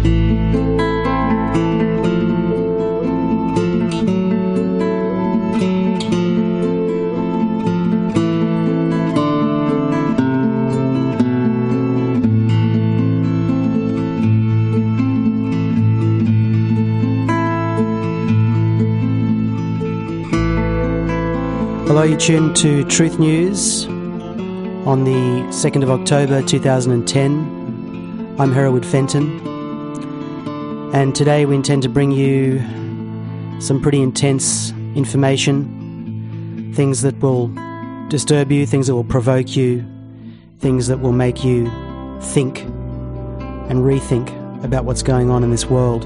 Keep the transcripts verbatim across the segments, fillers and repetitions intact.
Hello, you're tuned to Truth News on the second of October two thousand ten. I'm Hereward Fenton, and today we intend to bring you some pretty intense information, things that will disturb you, things that will provoke you, things that will make you think and rethink about what's going on in this world.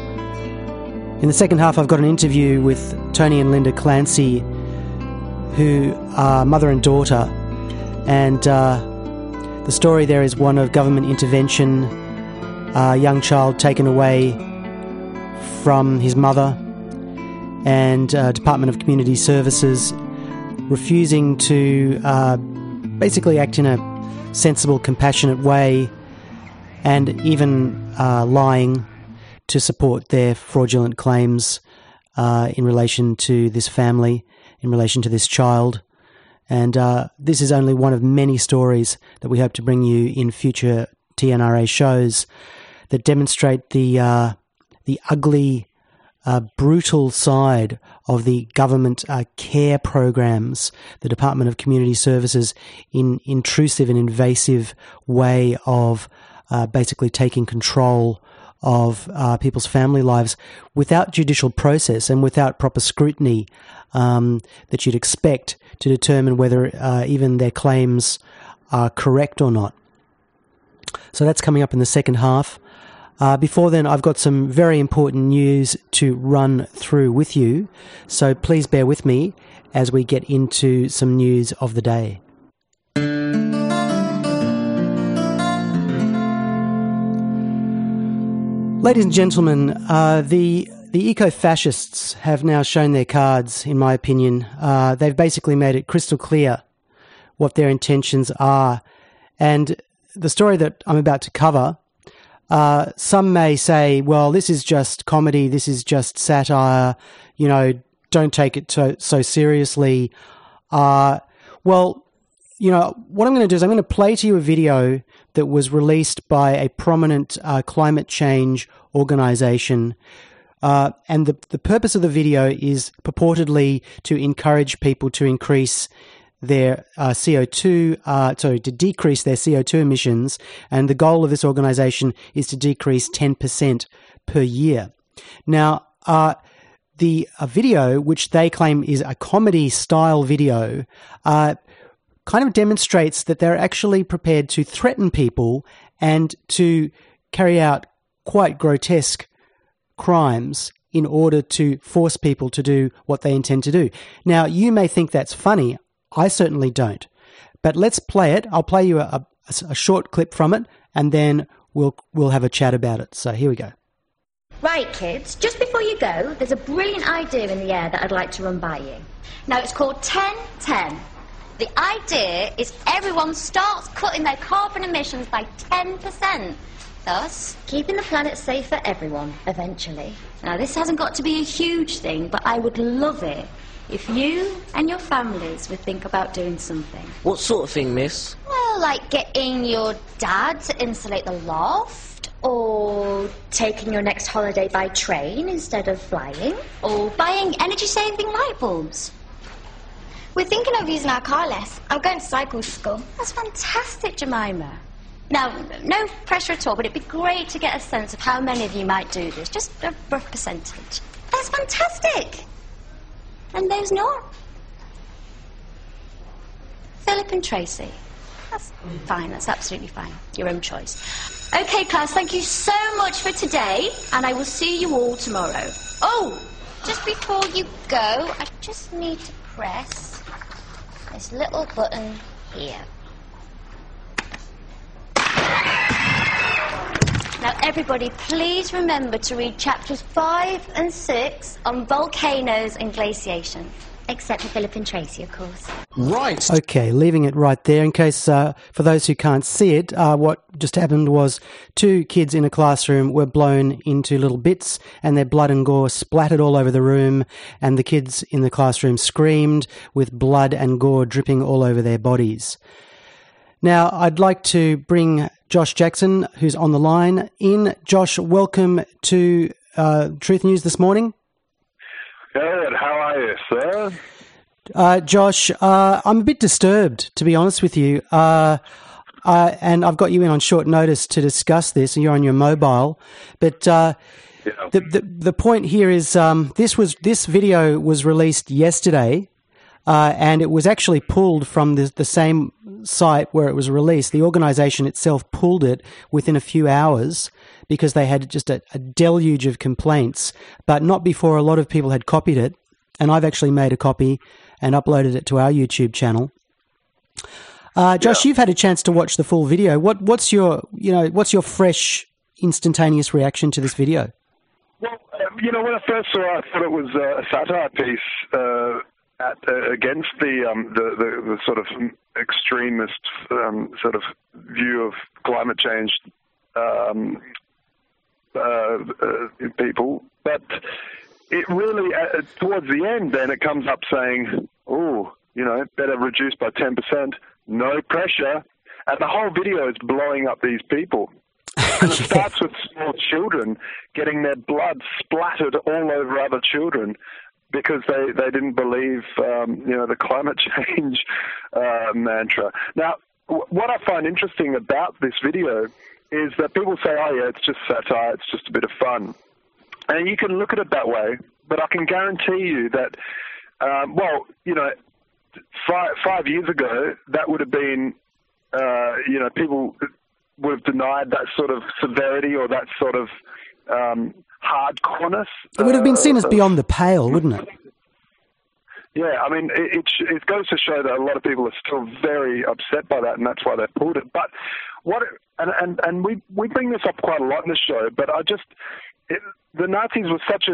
In the second half, I've got an interview with Tony and Linda Clancy, who are mother and daughter, and uh, the story there is one of government intervention, a young child taken away from his mother, and uh, Department of Community Services refusing to uh, basically act in a sensible, compassionate way, and even uh, lying to support their fraudulent claims uh, in relation to this family, in relation to this child. And uh, this is only one of many stories that we hope to bring you in future T N R A shows that demonstrate the uh, the ugly, uh, brutal side of the government uh, care programs, the Department of Community Services, in intrusive and invasive way of uh, basically taking control of uh, people's family lives without judicial process and without proper scrutiny um, that you'd expect to determine whether uh, even their claims are correct or not. So that's coming up in the second half. Uh, before then, I've got some very important news to run through with you, so please bear with me as we get into some news of the day. Ladies and gentlemen, uh, the the eco-fascists have now shown their cards, in my opinion. Uh, they've basically made it crystal clear what their intentions are. And the story that I'm about to cover, uh, some may say, well, this is just comedy, this is just satire, you know, don't take it so, so seriously. Uh, well, you know, what I'm going to do is I'm going to play to you a video that was released by a prominent uh, climate change organization. Uh, and the, the purpose of the video is purportedly to encourage people to increase their uh, C O two, uh, sorry, to decrease their C O two emissions. And the goal of this organization is to decrease ten percent per year. Now, uh, the a video, which they claim is a comedy-style video, uh, kind of demonstrates that they're actually prepared to threaten people and to carry out quite grotesque crimes in order to force people to do what they intend to do. Now, you may think that's funny. I certainly don't. But let's play it. I'll play you a, a, a short clip from it, and then we'll we'll have a chat about it. So here we go. Right, kids, just before you go, there's a brilliant idea in the air that I'd like to run by you. Now, it's called ten ten. The idea is everyone starts cutting their carbon emissions by ten percent. Thus, keeping the planet safe for everyone, eventually. Now, this hasn't got to be a huge thing, but I would love it if you and your families would think about doing something. What sort of thing, miss? Well, like getting your dad to insulate the loft, or taking your next holiday by train instead of flying, or buying energy-saving light bulbs. We're thinking of using our car less. I'm going to cycle to school. That's fantastic, Jemima. Now, no pressure at all, but it'd be great to get a sense of how many of you might do this. Just a rough percentage. That's fantastic. And those not? Philip and Tracy. That's fine, that's absolutely fine. Your own choice. Okay, class, thank you so much for today, and I will see you all tomorrow. Oh, just before you go, I just need to press this little button here. Now, everybody, please remember to read chapters five and six on volcanoes and glaciation. Except for Philip and Tracy, of course. Right. Okay, leaving it right there in case, uh, for those who can't see it, uh, what just happened was two kids in a classroom were blown into little bits and their blood and gore splattered all over the room, and the kids in the classroom screamed with blood and gore dripping all over their bodies. Now, I'd like to bring Josh Jackson, who's on the line, in. Josh, welcome to uh, Truth News this morning. Good. How are you, sir? Uh, Josh, uh, I'm a bit disturbed, to be honest with you. Uh, uh, and I've got you in on short notice to discuss this, and you're on your mobile. But uh, Yeah. the, the the point here is um, this was this video was released yesterday, uh, and it was actually pulled from the, the same site where it was released. The organisation itself pulled it within a few hours because they had just a, a deluge of complaints, but not before a lot of people had copied it. And I've actually made a copy and uploaded it to our YouTube channel. Uh, Josh, Yeah. you've had a chance to watch the full video. What, what's your, you know, what's your fresh, instantaneous reaction to this video? Well, uh, you know, when I first saw it, I thought it was uh, a satire piece uh, at, uh, against the, um, the, the the sort of extremist um, sort of view of climate change um, uh, uh, people, but it really, uh, towards the end, then it comes up saying, "Oh, you know, better reduce by ten percent, no pressure," and the whole video is blowing up these people. And it starts with small children getting their blood splattered all over other children because they, they didn't believe, um, you know, the climate change uh, mantra. Now, w- what I find interesting about this video is that people say, oh, yeah, it's just satire, it's just a bit of fun. And you can look at it that way, but I can guarantee you that, um, well, you know, five, five years ago, that would have been, uh, you know, people would have denied that sort of severity or that sort of um, hardcoreness. It would have been seen uh, as beyond the pale, wouldn't it? Yeah, I mean, it, it it goes to show that a lot of people are still very upset by that, and that's why they pulled it. But what, and and, and we we bring this up quite a lot in the show, but I just it, the Nazis were such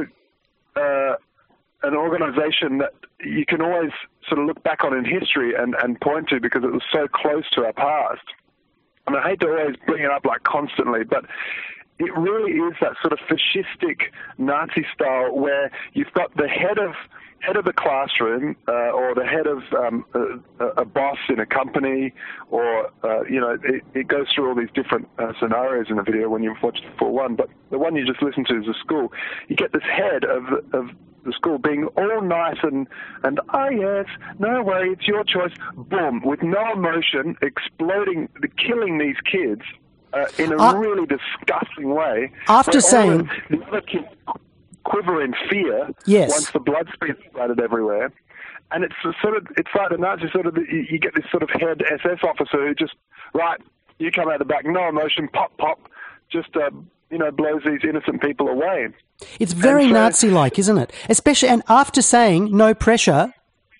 a uh, an organization that you can always sort of look back on in history and, and point to because it was so close to our past. And I hate to always bring it up like constantly, but it really is that sort of fascistic Nazi style where you've got the head of head of the classroom uh, or the head of um, a, a boss in a company, or uh, you know, it, it goes through all these different uh, scenarios in the video when you watch the full one. But the one you just listened to is the school. You get this head of of the school being all nice and, and oh yes, no worry, it's your choice, boom, with no emotion, exploding, killing these kids uh, in a Uh, really disgusting way. After Where all saying- the, the other kids quiver in fear Yes. once the blood splattered everywhere. And it's a sort of, it's like the Nazis sort of, you, you get this sort of head S S officer who just, right, you come out the back, no emotion, pop, pop, just, uh, you know, blows these innocent people away. It's very And so- Nazi-like, isn't it? Especially, and after saying no pressure,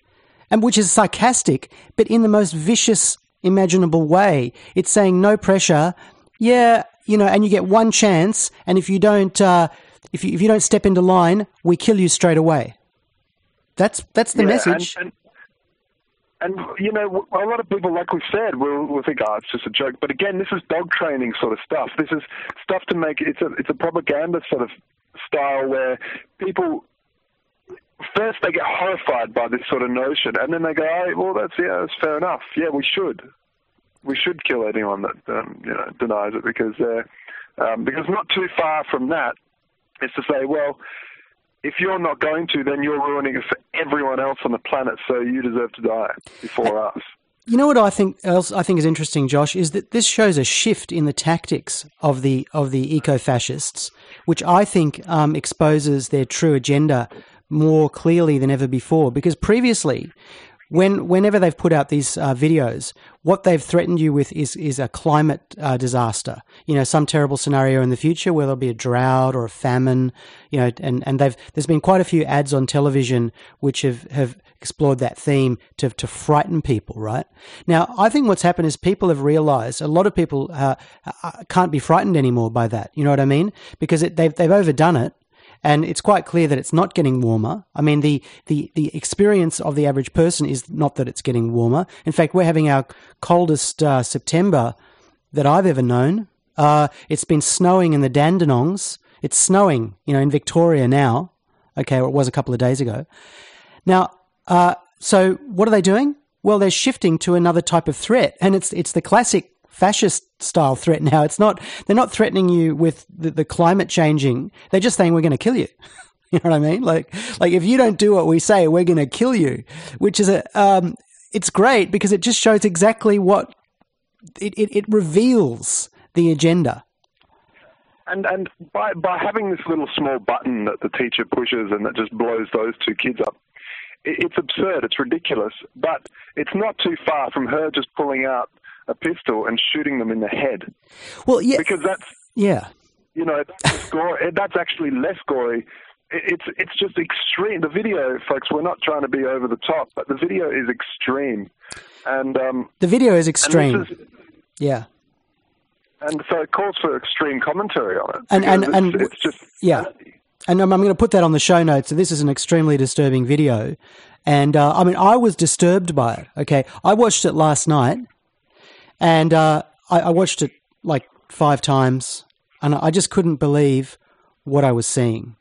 and which is sarcastic, but in the most vicious imaginable way, it's saying no pressure. Yeah, you know, and you get one chance, and if you don't, uh, if you if you don't step into line, we kill you straight away. That's that's the Yeah, message. And, and, and, you know, a lot of people, like we said, will will think, oh, it's just a joke. But again, this is dog training sort of stuff. This is stuff to make, it's a, it's a propaganda sort of style where people, first they get horrified by this sort of notion, and then they go, oh, well, that's, yeah, that's fair enough. Yeah, we should. We should kill anyone that, um, you know, denies it, because they're, um, because not too far from that is to say, well, if you're not going to, then you're ruining it for everyone else on the planet, so you deserve to die before us. You know what I think else I think is interesting, Josh, is that this shows a shift in the tactics of the of the eco-fascists, which I think um, exposes their true agenda more clearly than ever before. Because previously, when whenever they've put out these uh, videos, what they've threatened you with is is a climate uh, disaster. You know, some terrible scenario in the future where there'll be a drought or a famine. You know, and and they've there's been quite a few ads on television which have have explored that theme to to frighten people. Right now, I think what's happened is people have realised a lot of people uh, can't be frightened anymore by that. You know what I mean? Because it, they've they've overdone it. And it's quite clear that it's not getting warmer. I mean, the, the, the experience of the average person is not that it's getting warmer. In fact, we're having our coldest uh, September that I've ever known. Uh, it's been snowing in the Dandenongs. It's snowing, you know, in Victoria now. Okay, or it was a couple of days ago. Now, uh, so what are they doing? Well, they're shifting to another type of threat, and it's it's the classic fascist-style threat now. It's not they're not threatening you with the, the climate changing. They're just saying we're going to kill you. You know what I mean? Like like if you don't do what we say, we're going to kill you. Which is a um, it's great because it just shows exactly what it it, it reveals the agenda. And and by by having this little small button that the teacher pushes and that just blows those two kids up, it's absurd, it's ridiculous, but it's not too far from her just pulling out a pistol and shooting them in the head. Well, yeah. Because that's, yeah. you know, that's, gory, that's actually less gory. It's it's just extreme. The video, folks, we're not trying to be over the top, but the video is extreme. And um, The video is extreme. Is, yeah. And so it calls for extreme commentary on it. And, and, it's, and it's just... Yeah. And I'm, I'm going to put that on the show notes. So this is an extremely disturbing video. And, uh, I mean, I was disturbed by it, okay? I watched it last night, and uh, I, I watched it like five times, and I just couldn't believe what I was seeing.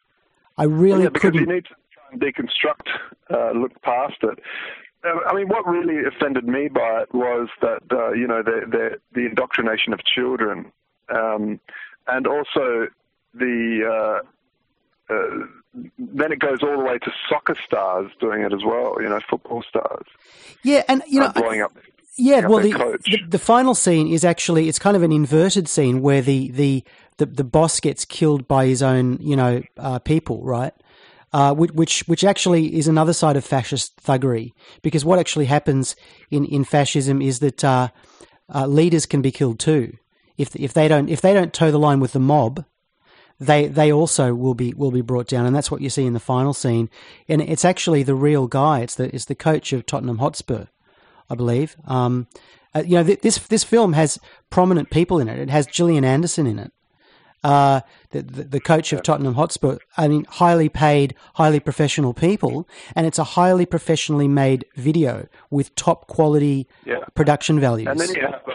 I really yeah, because couldn't... you need to try and deconstruct, uh, look past it. I mean, what really offended me by it was that, uh, you know, the, the, the indoctrination of children, um, and also the... Uh, Uh, then it goes all the way to soccer stars doing it as well, you know, football stars. Yeah, and, you know... Uh, blowing up, yeah, blowing well, up the, their coach. the the final scene is actually, it's kind of an inverted scene where the, the, the, the boss gets killed by his own, you know, uh, people, right? Uh, which which actually is another side of fascist thuggery, because what actually happens in, in fascism is that uh, uh, leaders can be killed too. If if they don't if they don't toe the line with the mob, they they also will be will be brought down, and that's what you see in the final scene. And it's actually the real guy. It's the it's the coach of Tottenham Hotspur, I believe. Um, uh, you know, th- this this film has prominent people in it. It has Gillian Anderson in it. Uh, the, the the coach of Tottenham Hotspur. I mean, highly paid, highly professional people, and it's a highly professionally made video with top quality yeah. production values. And then you have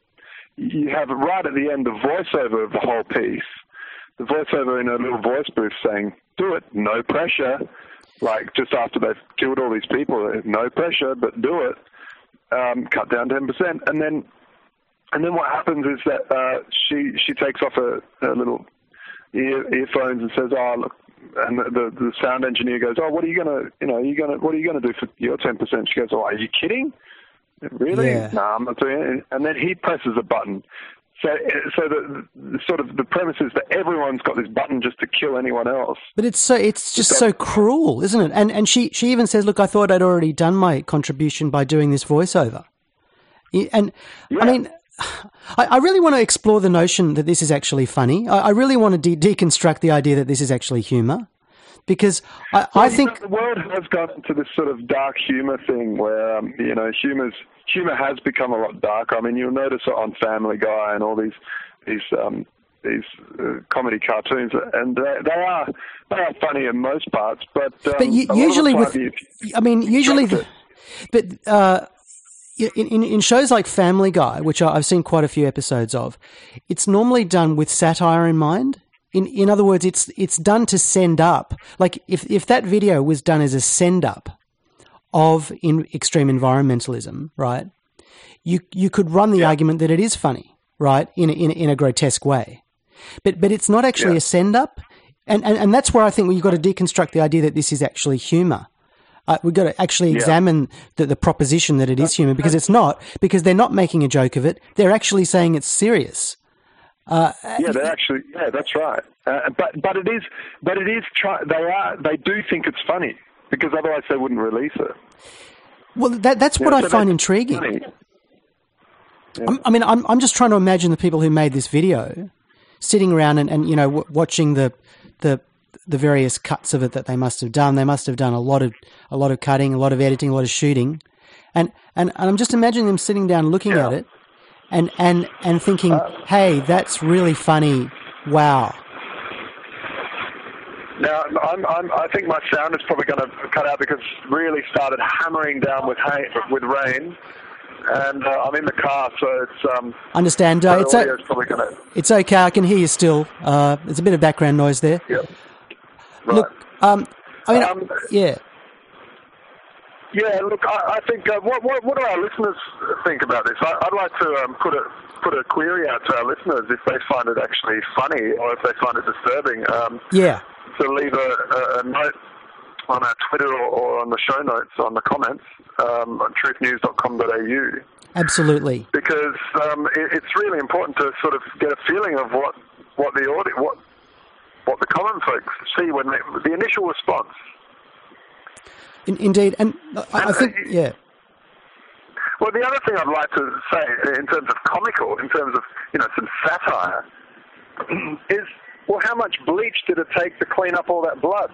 you have right at the end the voiceover of the whole piece. The voiceover in a little voice booth saying, "Do it, no pressure." Like just after they've killed all these people, no pressure, but do it. Um, cut down ten percent, and then. And then what happens is that uh, she she takes off her, her little ear, earphones and says, "Oh, look," and the, the the sound engineer goes, "Oh, what are you gonna, you know, you gonna, what are you gonna do for your ten percent?" She goes, "Oh, are you kidding? Really? Yeah. No, I'm not doing it." And then he presses a button. So, so the, the sort of the premise is that everyone's got this button just to kill anyone else. But it's so it's just so cruel, isn't it? And and she she even says, "Look, I thought I'd already done my contribution by doing this voiceover." And yeah. I mean. I, I really want to explore the notion that this is actually funny. I, I really want to de- deconstruct the idea that this is actually humour, because I, well, I think know, the world has gone into this sort of dark humour thing where um, you know humour's humour has become a lot darker. I mean, you'll notice it on Family Guy and all these these um, these uh, comedy cartoons, and they, they are they are funny in most parts, but um, but you, usually with you, I mean usually, the, but. Uh, In, in, in shows like Family Guy, which I've seen quite a few episodes of, it's normally done with satire in mind. In in other words, it's it's done to send up. Like if, if that video was done as a send up of in extreme environmentalism, right? You you could run the yeah. argument that it is funny, right? In a, in a, in a grotesque way, but but it's not actually yeah. a send up, and, and and that's where I think you've got to deconstruct the idea that this is actually humour. Uh, we've got to actually yeah. examine the, the proposition that it is humour, because it's not, because they're not making a joke of it. They're actually saying it's serious. Uh, yeah, they're actually, yeah, that's right. Uh, but, but it is, but it is, try, they are, they do think it's funny, because otherwise they wouldn't release it. Well, that, that's what yeah, I so find intriguing. Yeah. I mean, I'm, I'm just trying to imagine the people who made this video sitting around and, and you know, w- watching the, the, the various cuts of it that they must have done. They must have done a lot of a lot of cutting, a lot of editing, a lot of shooting, and and, and I'm just imagining them sitting down looking yeah. at it, and and and thinking, uh, "Hey, that's really funny. Wow." Now, I'm, I'm, I think my sound is probably going to cut out because it's really started hammering down with hay, with rain, and uh, I'm in the car, so it's... Um, Understand. Uh, it's, o- probably gonna... it's okay, I can hear you still. Uh, there's a bit of background noise there. Yep. Right. Look, um, I mean, um, yeah. Yeah, look, I, I think, uh, what, what, what do our listeners think about this? I, I'd like to um, put a put a query out to our listeners if they find it actually funny or if they find it disturbing. Um, yeah. To leave a, a, a note on our Twitter or, or on the show notes, on the comments, um, on truth news dot com dot a u. Absolutely. Because um, it, it's really important to sort of get a feeling of what, what the audi- what what the common folks see when they, the initial response. In, indeed, and I, I think, yeah. Well, the other thing I'd like to say in terms of comical, in terms of, you know, some satire, is, well, how much bleach did it take to clean up all that blood?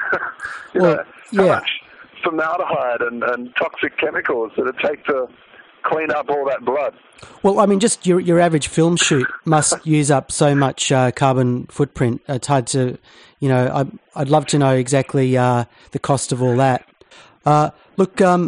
you well, know, how yeah. much formaldehyde and, and toxic chemicals did it take to clean up all that blood? Well, I mean, just your your average film shoot must use up so much uh, carbon footprint. It's hard to, you know, I, I'd love to know exactly uh, the cost of all that. Uh, look, um,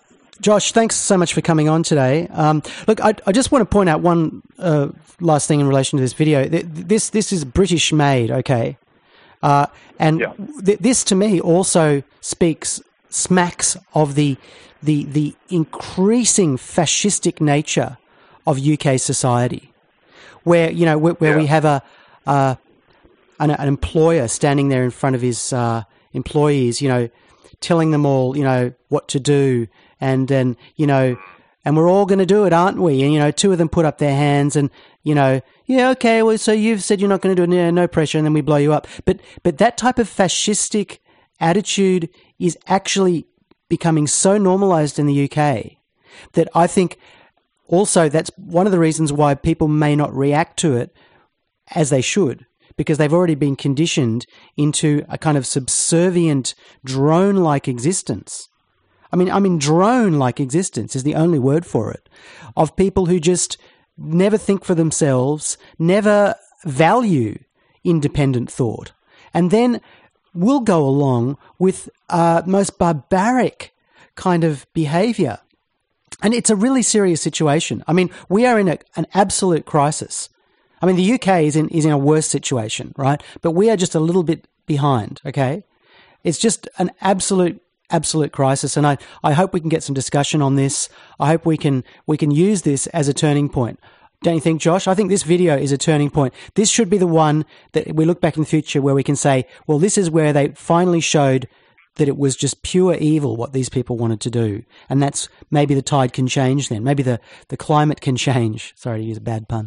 Josh, thanks so much for coming on today. Um, look, I, I just want to point out one uh, last thing in relation to this video. This this is British made, okay? Uh, and yeah. th- this to me also speaks, smacks of the the the increasing fascistic nature of U K society, where, you know, where, where yeah. we have a uh, an, an employer standing there in front of his uh, employees, you know, telling them all, you know, what to do, and then, you know, and we're all going to do it, aren't we? And, you know, two of them put up their hands and, you know, yeah, okay, well, so you've said you're not going to do it, yeah, no pressure, and then we blow you up. But but that type of fascistic attitude is actually becoming so normalized in the U K that I think also that's one of the reasons why people may not react to it as they should, because they've already been conditioned into a kind of subservient drone-like existence. I mean, I mean, drone-like existence is the only word for it, of people who just never think for themselves, never value independent thought, and then will go along with uh, most barbaric kind of behavior. And it's a really serious situation. I mean, we are in a, an absolute crisis. I mean, the U K is in is in a worse situation, right? But we are just a little bit behind, okay? It's just an absolute, absolute crisis. And I, I hope we can get some discussion on this. I hope we can we can use this as a turning point. Don't you think, Josh? I think this video is a turning point. This should be the one that we look back in the future where we can say, well, this is where they finally showed that it was just pure evil what these people wanted to do. And that's, maybe the tide can change then. Maybe the, the climate can change. Sorry to use a bad pun.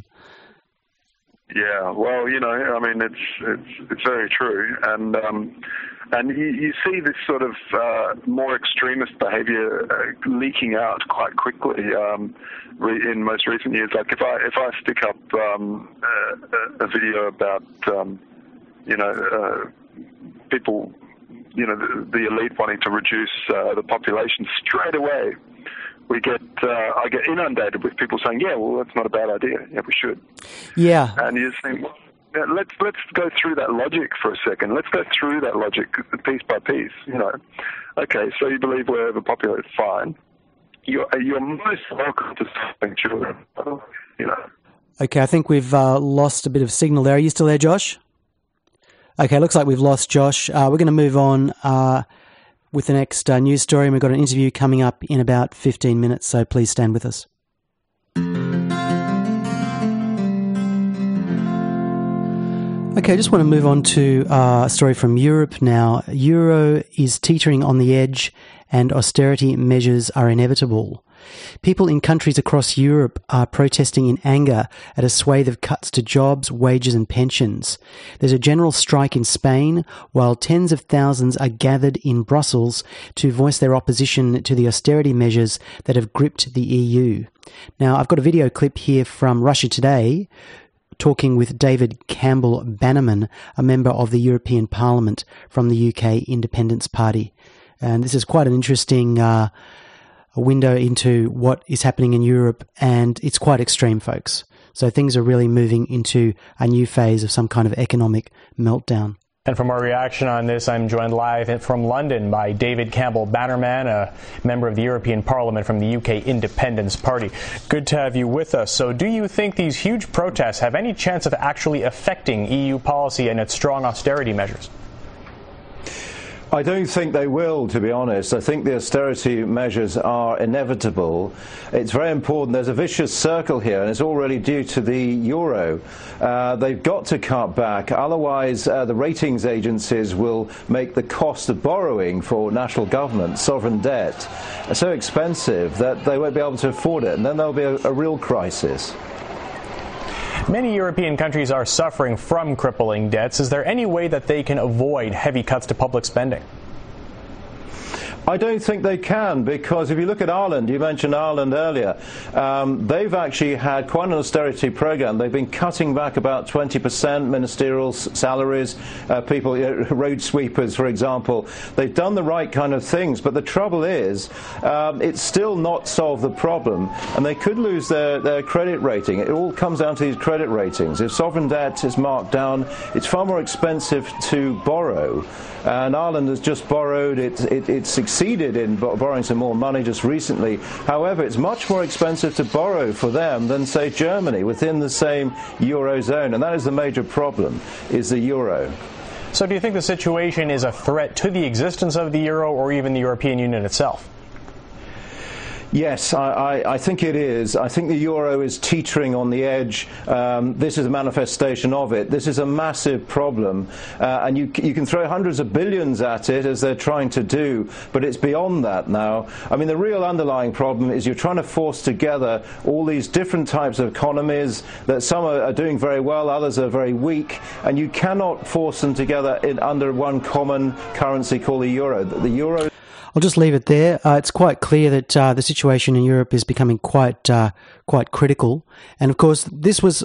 Yeah, well, you know, I mean, it's it's it's very true, and um, and you, you see this sort of uh, more extremist behaviour uh, leaking out quite quickly um, re- in most recent years. Like if I if I stick up um, a, a video about um, you know uh, people, you know, the, the elite wanting to reduce uh, the population, straight away we get uh, I get inundated with people saying, yeah, well, that's not a bad idea. Yeah, we should. Yeah. And you just think, well, yeah, let's let's go through that logic for a second. Let's go through that logic piece by piece. You know, okay, so you believe we're overpopulated, fine. You're you're most welcome to stopping children. You know. Okay, I think we've uh, lost a bit of signal there. Are you still there, Josh? Okay, looks like we've lost Josh. Uh, we're going to move on uh, with the next uh, news story, and we've got an interview coming up in about fifteen minutes, so please stand with us. Okay, I just want to move on to uh, a story from Europe now. Euro is teetering on the edge and austerity measures are inevitable. People in countries across Europe are protesting in anger at a swathe of cuts to jobs, wages and pensions. There's a general strike in Spain, while tens of thousands are gathered in Brussels to voice their opposition to the austerity measures that have gripped the E U. Now, I've got a video clip here from Russia Today, talking with David Campbell Bannerman, a member of the European Parliament from the U K Independence Party. And this is quite an interesting uh, window into what is happening in Europe, and it's quite extreme, folks. So things are really moving into a new phase of some kind of economic meltdown. And for more reaction on this, I'm joined live from London by David Campbell Bannerman, a member of the European Parliament from the U K Independence Party. Good to have you with us. So do you think these huge protests have any chance of actually affecting E U policy and its strong austerity measures? I don't think they will, to be honest. I think the austerity measures are inevitable. It's very important. There's a vicious circle here, and it's already due to the euro. Uh, they've got to cut back. Otherwise, uh, the ratings agencies will make the cost of borrowing for national government, sovereign debt, so expensive that they won't be able to afford it, and then there'll be a, a real crisis. Many European countries are suffering from crippling debts. Is there any way that they can avoid heavy cuts to public spending? I don't think they can, because if you look at Ireland, you mentioned Ireland earlier, um, they've actually had quite an austerity program. They've been cutting back about twenty percent ministerial salaries, uh, people, you know, road sweepers, for example. They've done the right kind of things, but the trouble is um, it's still not solved the problem, and they could lose their, their credit rating. It all comes down to these credit ratings. If sovereign debt is marked down, it's far more expensive to borrow. And Ireland has just borrowed, it, it, it succeeded in borrowing some more money just recently. However, it's much more expensive to borrow for them than, say, Germany within the same Eurozone. And that is the major problem, is the euro. So do you think the situation is a threat to the existence of the euro or even the European Union itself? Yes, I, I, I think it is. I think the euro is teetering on the edge. Um, this is a manifestation of it. This is a massive problem, uh, and you, you can throw hundreds of billions at it, as they're trying to do, but it's beyond that now. I mean, the real underlying problem is you're trying to force together all these different types of economies, that some are, are doing very well, others are very weak, and you cannot force them together in, under one common currency called the euro. The euro I'll just leave it there. Uh, it's quite clear that uh, the situation in Europe is becoming quite uh, quite critical. And, of course, this was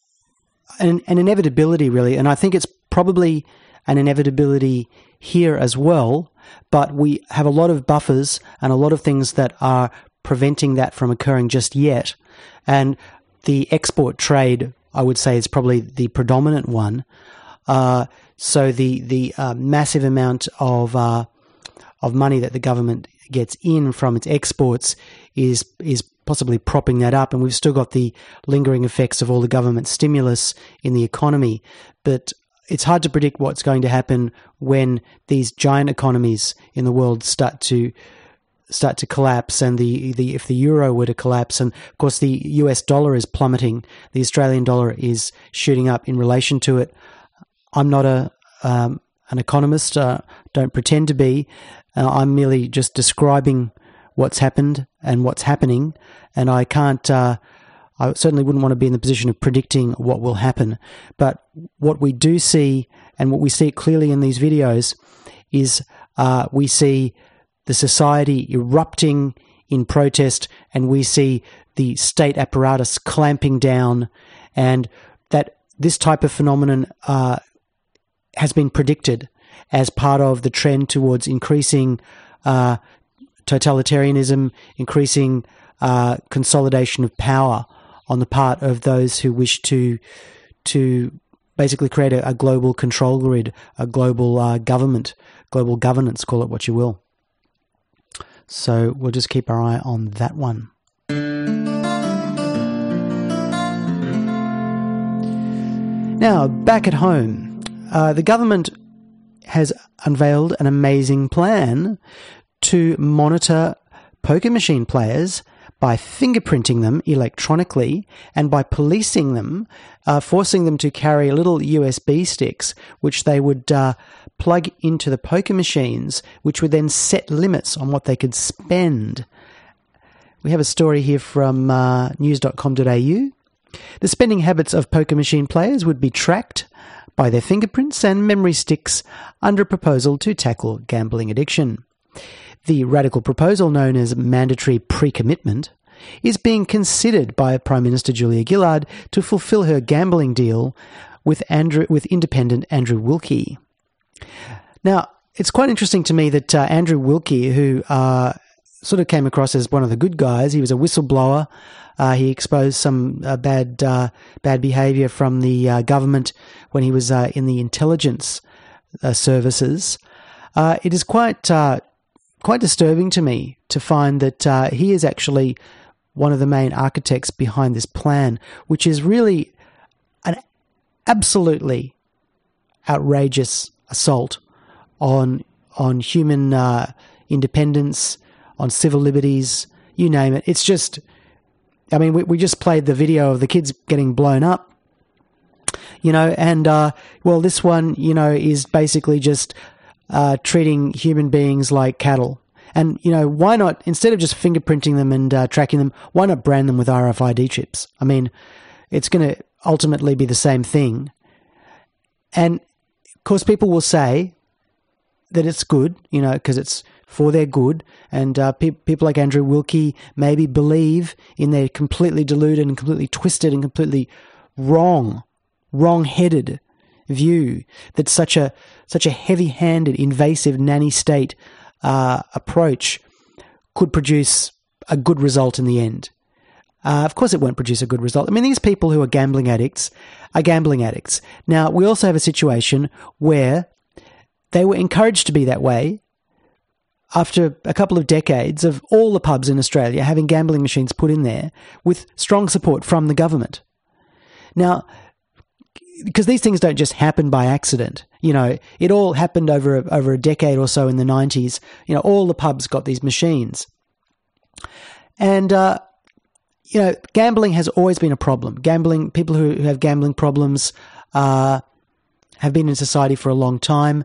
an, an inevitability, really. And I think it's probably an inevitability here as well. But we have a lot of buffers and a lot of things that are preventing that from occurring just yet. And the export trade, I would say, is probably the predominant one. Uh, so the, the uh, massive amount of... Uh, of money that the government gets in from its exports is is possibly propping that up, and we've still got the lingering effects of all the government stimulus in the economy. But it's hard to predict what's going to happen when these giant economies in the world start to start to collapse, and the, the if the euro were to collapse, and of course the U S dollar is plummeting, the Australian dollar is shooting up in relation to it. I'm not a um, an economist, uh, don't pretend to be. Uh, I'm merely just describing what's happened and what's happening, and I can't, uh, I certainly wouldn't want to be in the position of predicting what will happen. But what we do see, and what we see clearly in these videos, is uh, we see the society erupting in protest, and we see the state apparatus clamping down, and that this type of phenomenon uh, has been predicted as part of the trend towards increasing uh, totalitarianism, increasing uh, consolidation of power on the part of those who wish to to basically create a, a global control grid, a global uh, government, global governance, call it what you will. So we'll just keep our eye on that one. Now, back at home, uh, the government has unveiled an amazing plan to monitor poker machine players by fingerprinting them electronically and by policing them, uh, forcing them to carry little U S B sticks, which they would uh, plug into the poker machines, which would then set limits on what they could spend. We have a story here from uh, news dot com dot a u. The spending habits of poker machine players would be tracked by their fingerprints and memory sticks under a proposal to tackle gambling addiction. The radical proposal, known as mandatory pre-commitment, is being considered by Prime Minister Julia Gillard to fulfill her gambling deal with Andrew, with independent Andrew Wilkie. Now, it's quite interesting to me that uh, Andrew Wilkie, who uh, sort of came across as one of the good guys, he was a whistleblower. Uh, he exposed some uh, bad uh, bad behaviour from the uh, government when he was uh, in the intelligence uh, services, uh, it is quite uh, quite disturbing to me to find that uh, he is actually one of the main architects behind this plan, which is really an absolutely outrageous assault on on human uh, independence, on civil liberties, you name it. It's just, I mean, we, we just played the video of the kids getting blown up. You know, and, uh, well, this one, you know, is basically just uh, treating human beings like cattle. And, you know, why not, instead of just fingerprinting them and uh, tracking them, why not brand them with R F I D chips? I mean, it's going to ultimately be the same thing. And, of course, people will say that it's good, you know, because it's for their good. And uh, pe- people like Andrew Wilkie maybe believe in their completely deluded and completely twisted and completely wrong wrong-headed view that such a such a heavy-handed, invasive nanny state uh, approach could produce a good result in the end. Uh, of course, it won't produce a good result. I mean, these people who are gambling addicts are gambling addicts. Now, we also have a situation where they were encouraged to be that way after a couple of decades of all the pubs in Australia having gambling machines put in there with strong support from the government. Now, because these things don't just happen by accident. You know, it all happened over a, over a decade or so in the nineties. You know, all the pubs got these machines. And, uh, you know, gambling has always been a problem. Gambling, people who, who have gambling problems uh, have been in society for a long time.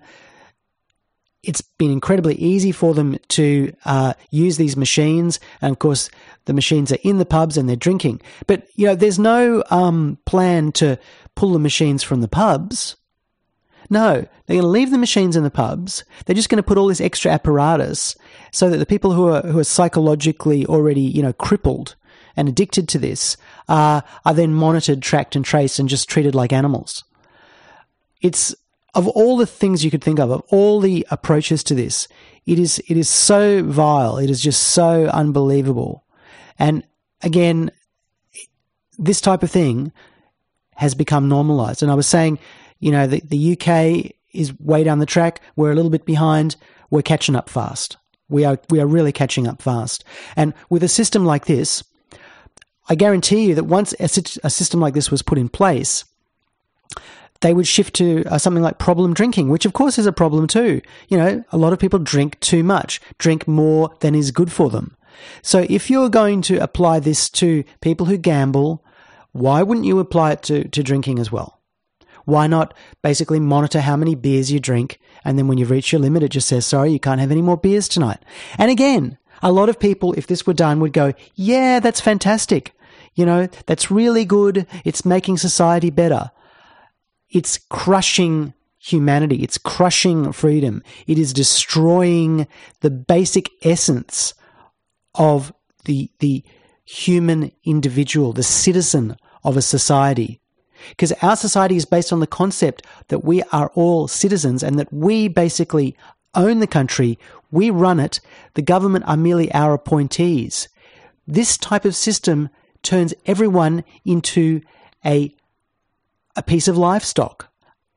It's been incredibly easy for them to uh, use these machines. And, of course, the machines are in the pubs and they're drinking. But, you know, there's no um, plan to pull the machines from the pubs. No, they're going to leave the machines in the pubs. They're just going to put all this extra apparatus so that the people who are who are psychologically already, you know, crippled and addicted to this uh, are then monitored, tracked and traced and just treated like animals. It's, of all the things you could think of, of all the approaches to this, it is it is so vile. It is just so unbelievable. And again, this type of thing has become normalized. And I was saying, you know, the, the U K is way down the track. We're a little bit behind. We're catching up fast. We are we are really catching up fast. And with a system like this, I guarantee you that once a, a system like this was put in place, they would shift to uh, something like problem drinking, which of course is a problem too. You know, a lot of people drink too much, drink more than is good for them. So if you're going to apply this to people who gamble, why wouldn't you apply it to, to drinking as well? Why not basically monitor how many beers you drink, and then when you reach your limit, it just says, sorry, you can't have any more beers tonight. And again, a lot of people, if this were done, would go, yeah, that's fantastic. You know, that's really good. It's making society better. It's crushing humanity. It's crushing freedom. It is destroying the basic essence of the the human individual, the citizen of a society. Because our society is based on the concept that we are all citizens and that we basically own the country, we run it, the government are merely our appointees. This type of system turns everyone into a, a piece of livestock,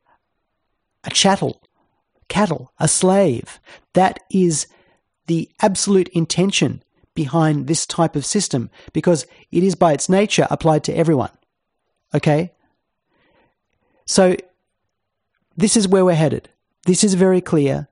a chattel, cattle, a slave. That is the absolute intention behind this type of system, because it is by its nature applied to everyone. Okay? So this is where we're headed. This is very clear.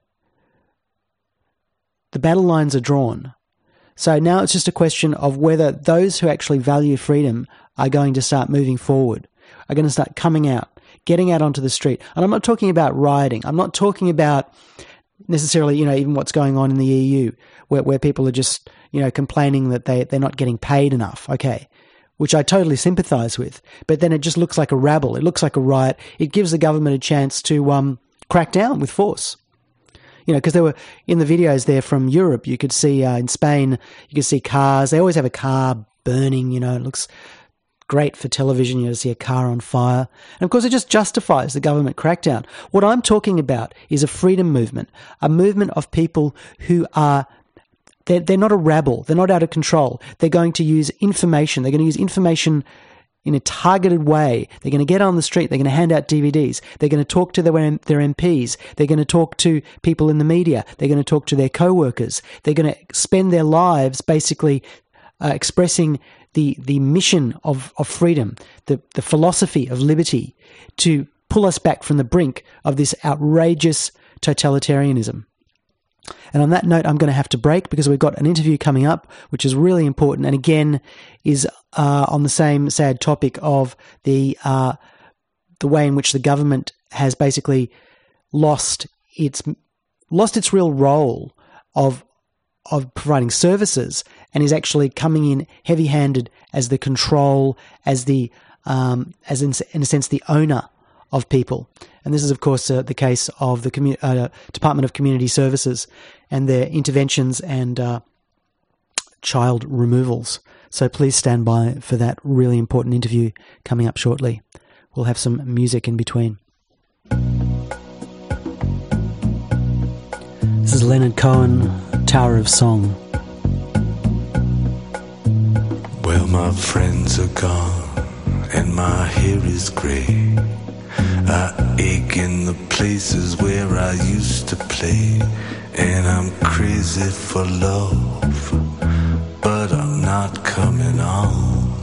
The battle lines are drawn. So now it's just a question of whether those who actually value freedom are going to start moving forward, are going to start coming out, getting out onto the street. And I'm not talking about rioting. I'm not talking about necessarily, you know, even what's going on in the E U, where, where people are just, you know, complaining that they, they're not getting paid enough. Okay. Which I totally sympathise with. But then it just looks like a rabble. It looks like a riot. It gives the government a chance to um, crack down with force. You know, because there were, in the videos there from Europe, you could see uh, in Spain, you could see cars. They always have a car burning, you know, it looks great for television, you know, to see a car on fire. And of course, it just justifies the government crackdown. What I'm talking about is a freedom movement, a movement of people who are They're, they're not a rabble. They're not out of control. They're going to use information. They're going to use information in a targeted way. They're going to get on the street. They're going to hand out D V Ds. They're going to talk to their, their M Ps. They're going to talk to people in the media. They're going to talk to their co-workers. They're going to spend their lives basically uh, expressing the the mission of, of freedom, the, the philosophy of liberty, to pull us back from the brink of this outrageous totalitarianism. And on that note, I'm going to have to break because we've got an interview coming up, which is really important, and again is uh, on the same sad topic of the uh, the way in which the government has basically lost its lost its real role of of providing services, and is actually coming in heavy-handed as the control, as the um, as in, in a sense the owner of people. And this is, of course, uh, the case of the commu- uh, Department of Community Services and their interventions and uh, child removals. So please stand by for that really important interview coming up shortly. We'll have some music in between. This is Leonard Cohen, Tower of Song. Well, my friends are gone and my hair is grey. I ache in the places where I used to play, and I'm crazy for love, but I'm not coming on.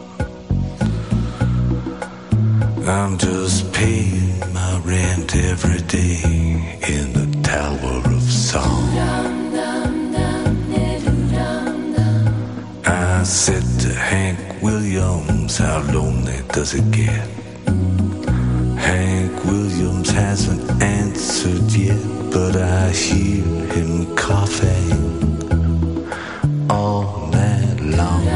I'm just paying my rent every day in the Tower of Song. I said to Hank Williams, how lonely does it get? Hank Williams hasn't answered yet, but I hear him coughing all night long.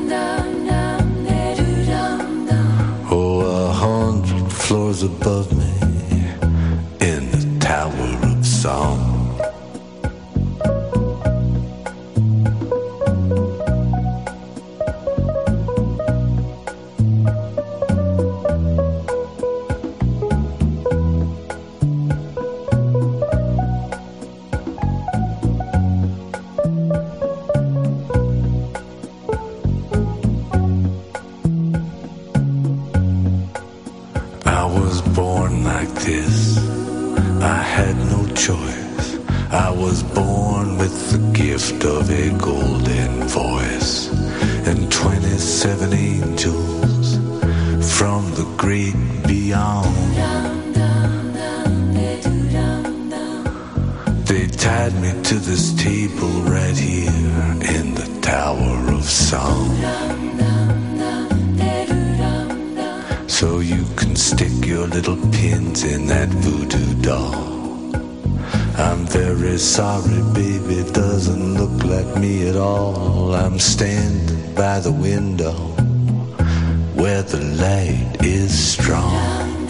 Oh, a hundred floors above me in the Tower of Song. Of a golden voice and twenty-seven angels from the great beyond. They tied me to this table right here in the Tower of Song, so you can stick your little pins in that voodoo doll. I'm very sorry, baby, it doesn't look like me at all. I'm standing by the window where the light is strong.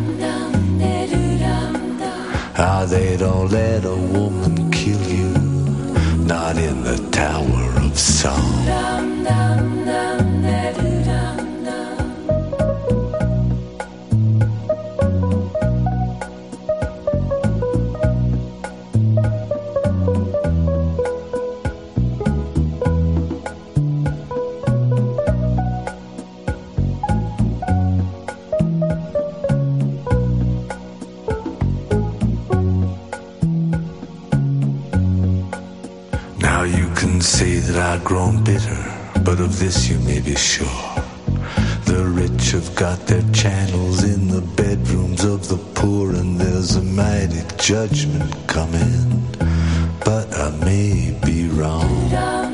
Ah, they don't let a woman kill you, not in the Tower of Song. I've grown bitter, but of this you may be sure. The rich have got their channels in the bedrooms of the poor, and there's a mighty judgment coming, but I may be wrong.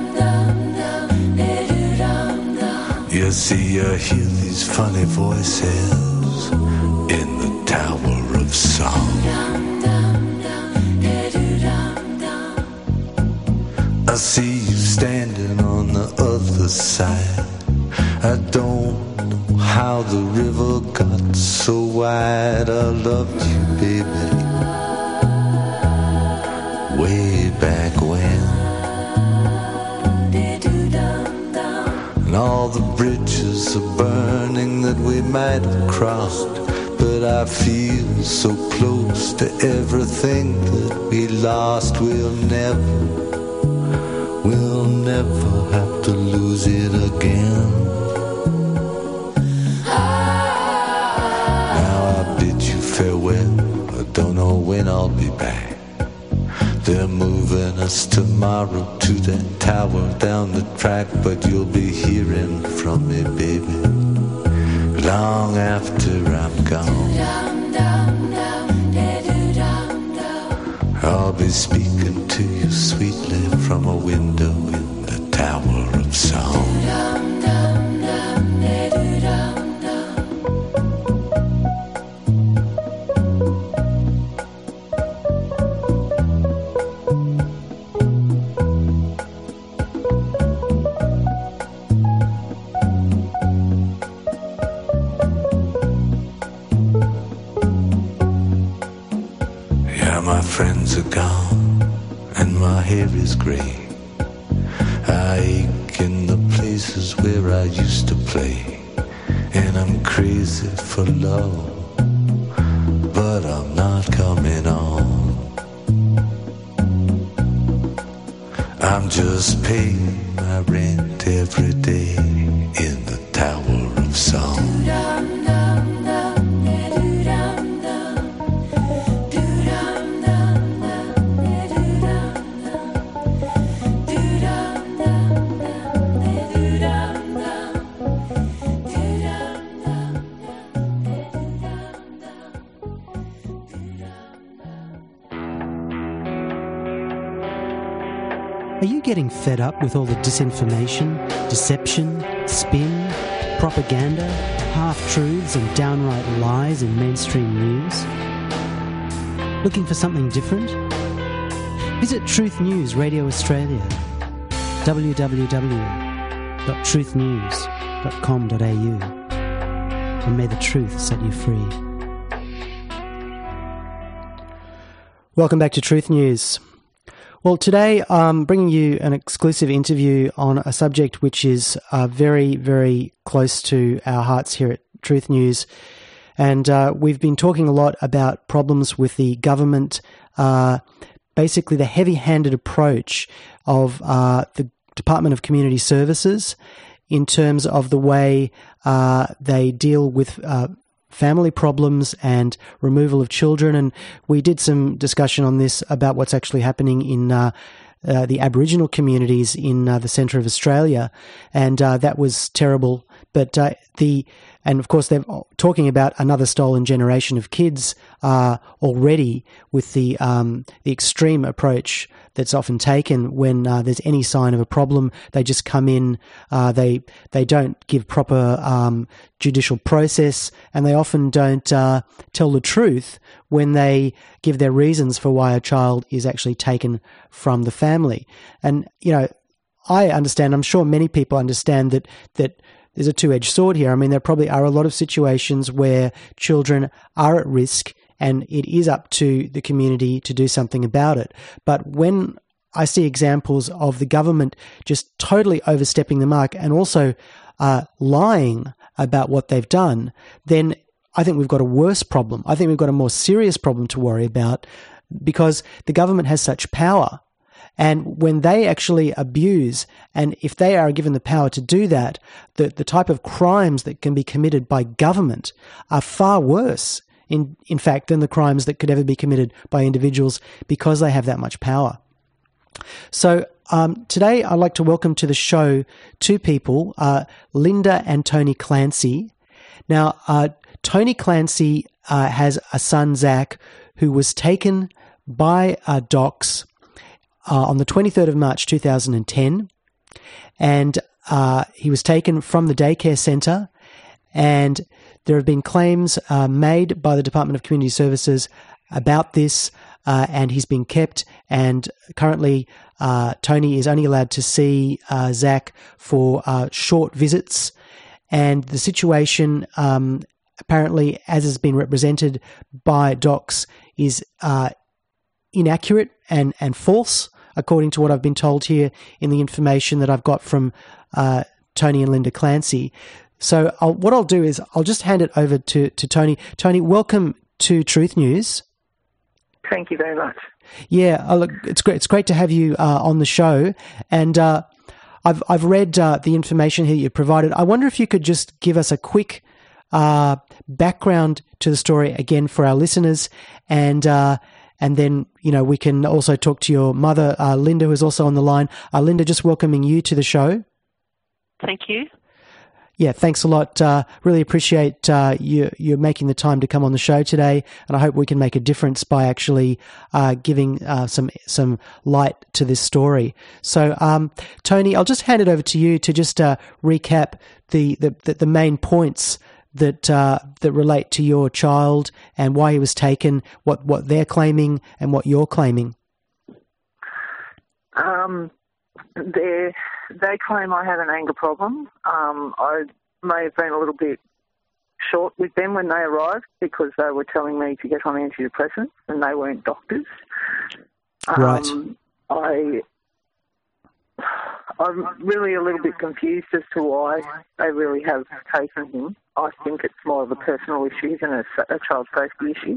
You see, I hear these funny voices in the Tower of Song. I see you standing on the other side. I don't know how the river got so wide. I loved you, baby, way back when. And all the bridges are burning that we might have crossed, but I feel so close to everything that we lost. We'll never We'll never have to lose it again. I'll be back. They're moving us tomorrow to that tower down the track, but you'll be hearing from me, baby, long after I'm gone. I'll be speaking to you sweetly from a window in the Tower of Song. My friends are gone and my hair is grey. I ache in the places where I used to play, and I'm crazy for love, but I'm not coming on. I'm just paying my rent every day in the Tower of Song. Are you getting fed up with all the disinformation, deception, spin, propaganda, half-truths and downright lies in mainstream news? Looking for something different? Visit Truth News Radio Australia, w w w dot truth news dot com dot a u, and may the truth set you free. Welcome back to Truth News. Well, today I'm bringing you an exclusive interview on a subject which is uh, very, very close to our hearts here at Truth News. And uh, we've been talking a lot about problems with the government, uh, basically the heavy-handed approach of uh, the Department of Community Services in terms of the way uh, they deal with uh, family problems and removal of children. And we did some discussion on this about what's actually happening in uh, uh, the Aboriginal communities in uh, the centre of Australia, and uh, that was terrible. But uh, the and of course they're talking about another stolen generation of kids uh, already with the um, the extreme approach that's often taken when uh, there's any sign of a problem. They just come in, uh, they they don't give proper um, judicial process, and they often don't uh, tell the truth when they give their reasons for why a child is actually taken from the family. And, you know, I understand, I'm sure many people understand that that there's a two-edged sword here. I mean, there probably are a lot of situations where children are at risk, and it is up to the community to do something about it. But when I see examples of the government just totally overstepping the mark and also uh, lying about what they've done, then I think we've got a worse problem. I think we've got a more serious problem to worry about, because the government has such power. And when they actually abuse, and if they are given the power to do that, the, the type of crimes that can be committed by government are far worse, in, in fact, than the crimes that could ever be committed by individuals, because they have that much power. So um, today I'd like to welcome to the show two people, uh, Linda and Tony Clancy. Now, uh, Tony Clancy uh, has a son, Zach, who was taken by uh, Docs Uh, on the twenty-third of March two thousand ten, and uh, he was taken from the daycare centre, and there have been claims uh, made by the Department of Community Services about this, uh, and he's been kept, and currently uh, Tony is only allowed to see uh, Zach for uh, short visits, and the situation um, apparently, as has been represented by Docs, is uh, inaccurate and, and false, according to what I've been told here in the information that I've got from uh, Tony and Linda Clancy. So I'll, what I'll do is I'll just hand it over to, to Tony. Tony, welcome to Truth News. Thank you very much. Yeah, uh, look, it's great. It's great to have you uh, on the show, and uh, I've I've read uh, the information here you provided. I wonder if you could just give us a quick uh, background to the story again for our listeners, and uh, and then, you know, we can also talk to your mother, uh, Linda, who is also on the line. Uh, Linda, just welcoming you to the show. Thank you. Yeah, thanks a lot. Uh, really appreciate uh, you you making the time to come on the show today, and I hope we can make a difference by actually uh, giving uh, some some light to this story. So, um, Tony, I'll just hand it over to you to just uh, recap the, the, the, the main points that uh, that relate to your child and why he was taken, what, what they're claiming and what you're claiming. Um, they're... They claim I had an anger problem. Um, I may have been a little bit short with them when they arrived because they were telling me to get on antidepressants and they weren't doctors. Right. Um, I, I'm really a little bit confused as to why they really have taken him. I think it's more of a personal issue than a, a child safety issue.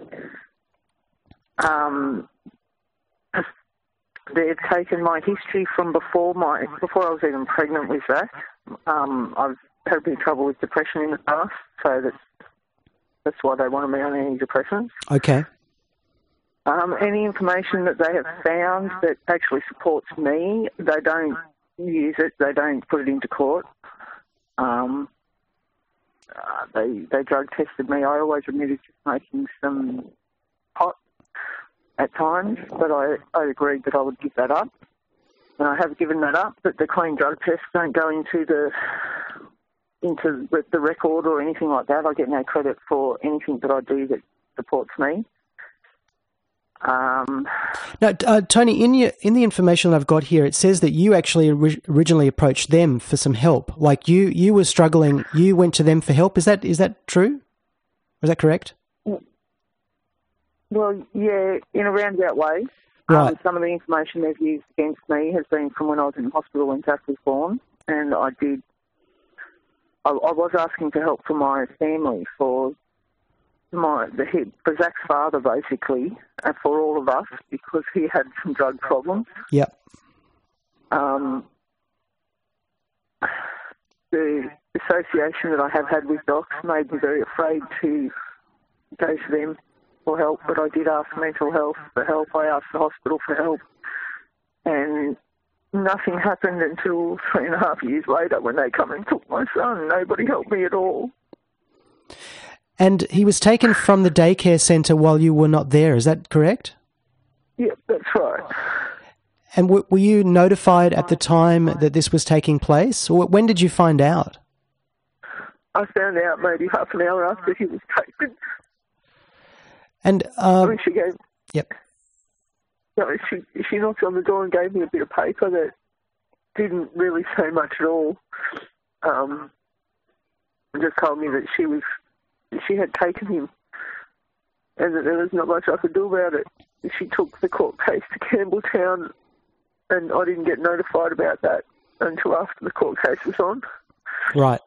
Um, They've taken my history from before my before I was even pregnant with Zach. Um, I've had a bit of trouble with depression in the past, so that's that's why they wanted me on antidepressants. Okay. Um, any information that they have found that actually supports me, they don't use it. They don't put it into court. Um, uh, they they drug tested me. I always admitted to smoking some pot at times, but I, I agreed that I would give that up. And I have given that up, but the clean drug tests don't go into the into the record or anything like that. I get no credit for anything that I do that supports me. Um, now, uh, Tony, in your in the information I've got here, it says that you actually ori- originally approached them for some help. Like you, you were struggling. You went to them for help. Is that is that true? Is that correct? Well, yeah, in a roundabout way. Right. Um, some of the information they've used against me has been from when I was in hospital when Zach was born, and I did. I, I was asking for help for my family, for my the for Zach's father, basically, and for all of us because he had some drug problems. Yep. Um, the association that I have had with docs made me very afraid to go to them for help, but I did ask mental health for help. I asked the hospital for help, and nothing happened until three and a half years later when they come and took my son. Nobody helped me at all. And he was taken from the daycare centre while you were not there. Is that correct? Yep, that's right. And w- were you notified at the time that this was taking place? Or when did you find out? I found out maybe half an hour after he was taken. And uh, when she gave, yep. No, she she knocked on the door and gave me a bit of paper that didn't really say much at all. Um, and just told me that she was she had taken him, and that there was not much I could do about it. She took the court case to Campbelltown, and I didn't get notified about that until after the court case was on. Right.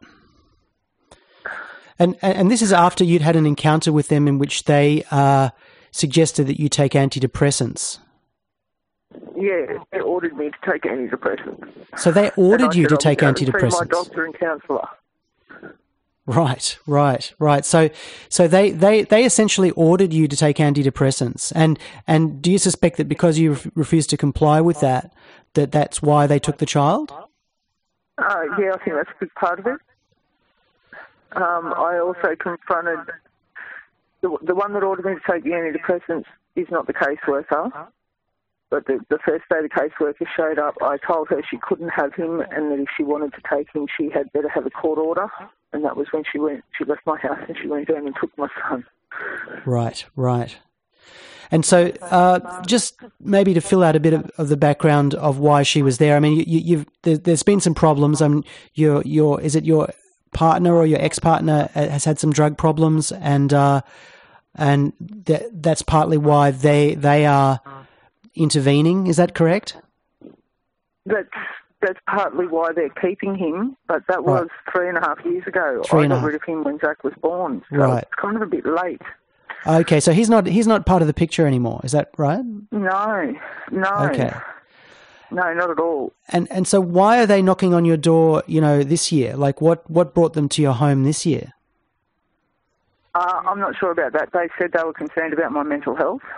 And and this is after you'd had an encounter with them in which they uh, suggested that you take antidepressants. Yeah, they ordered me to take antidepressants. So they ordered you to take antidepressants? My doctor and counsellor. Right, right, right. So so they, they, they essentially ordered you to take antidepressants. And and do you suspect that because you ref- refused to comply with that, that that's why they took the child? Uh, yeah, I think that's a big part of it. Um, I also confronted the, the one that ordered me to take the antidepressants is not the caseworker, but the, the first day the caseworker showed up, I told her she couldn't have him and that if she wanted to take him, she had better have a court order. And that was when she went. She left my house and she went down and took my son. Right, right. And so, uh, just maybe to fill out a bit of, of the background of why she was there. I mean, you, you, you've there, there's been some problems. I mean, your your is it your partner or your ex-partner has had some drug problems, and uh, and that that's partly why they they are intervening. Is that correct? That's that's partly why they're keeping him, but that was right. three and a half years ago. Three I and got a rid of him when Zach was born, so right. it's kind of a bit late. Okay, so he's not he's not part of the picture anymore. Is that right? No, no. Okay. No, not at all. And and so why are they knocking on your door, you know, this year? Like what, what brought them to your home this year? Uh, I'm not sure about that. They said they were concerned about my mental health.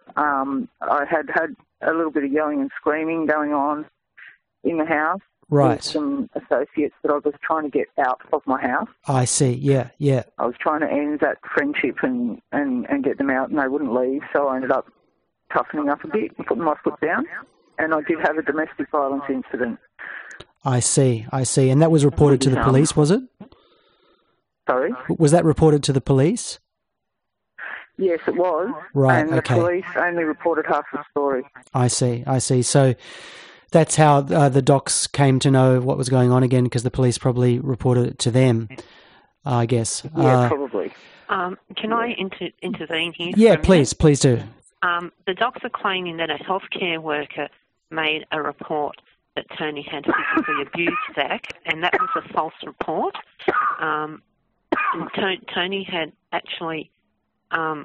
Um, I had had a little bit of yelling and screaming going on in the house. Right. With some associates that I was trying to get out of my house. I see. Yeah, yeah. I was trying to end that friendship and, and, and get them out, and they wouldn't leave, so I ended up toughening up a bit and putting my foot down, and I did have a domestic violence incident. I see, I see. And that was reported to the police, was it? Sorry? Was that reported to the police? Yes, it was. Right, and the okay. police only reported half the story. I see, I see. So that's how uh, the docs came to know what was going on again, because the police probably reported it to them, I guess. Yeah, uh, probably. Um, can I inter- intervene here? Yeah, please, please do. Um, the docs are claiming that a healthcare worker made a report that Tony had physically abused Zach, and that was a false report. Um, and to- Tony had actually um,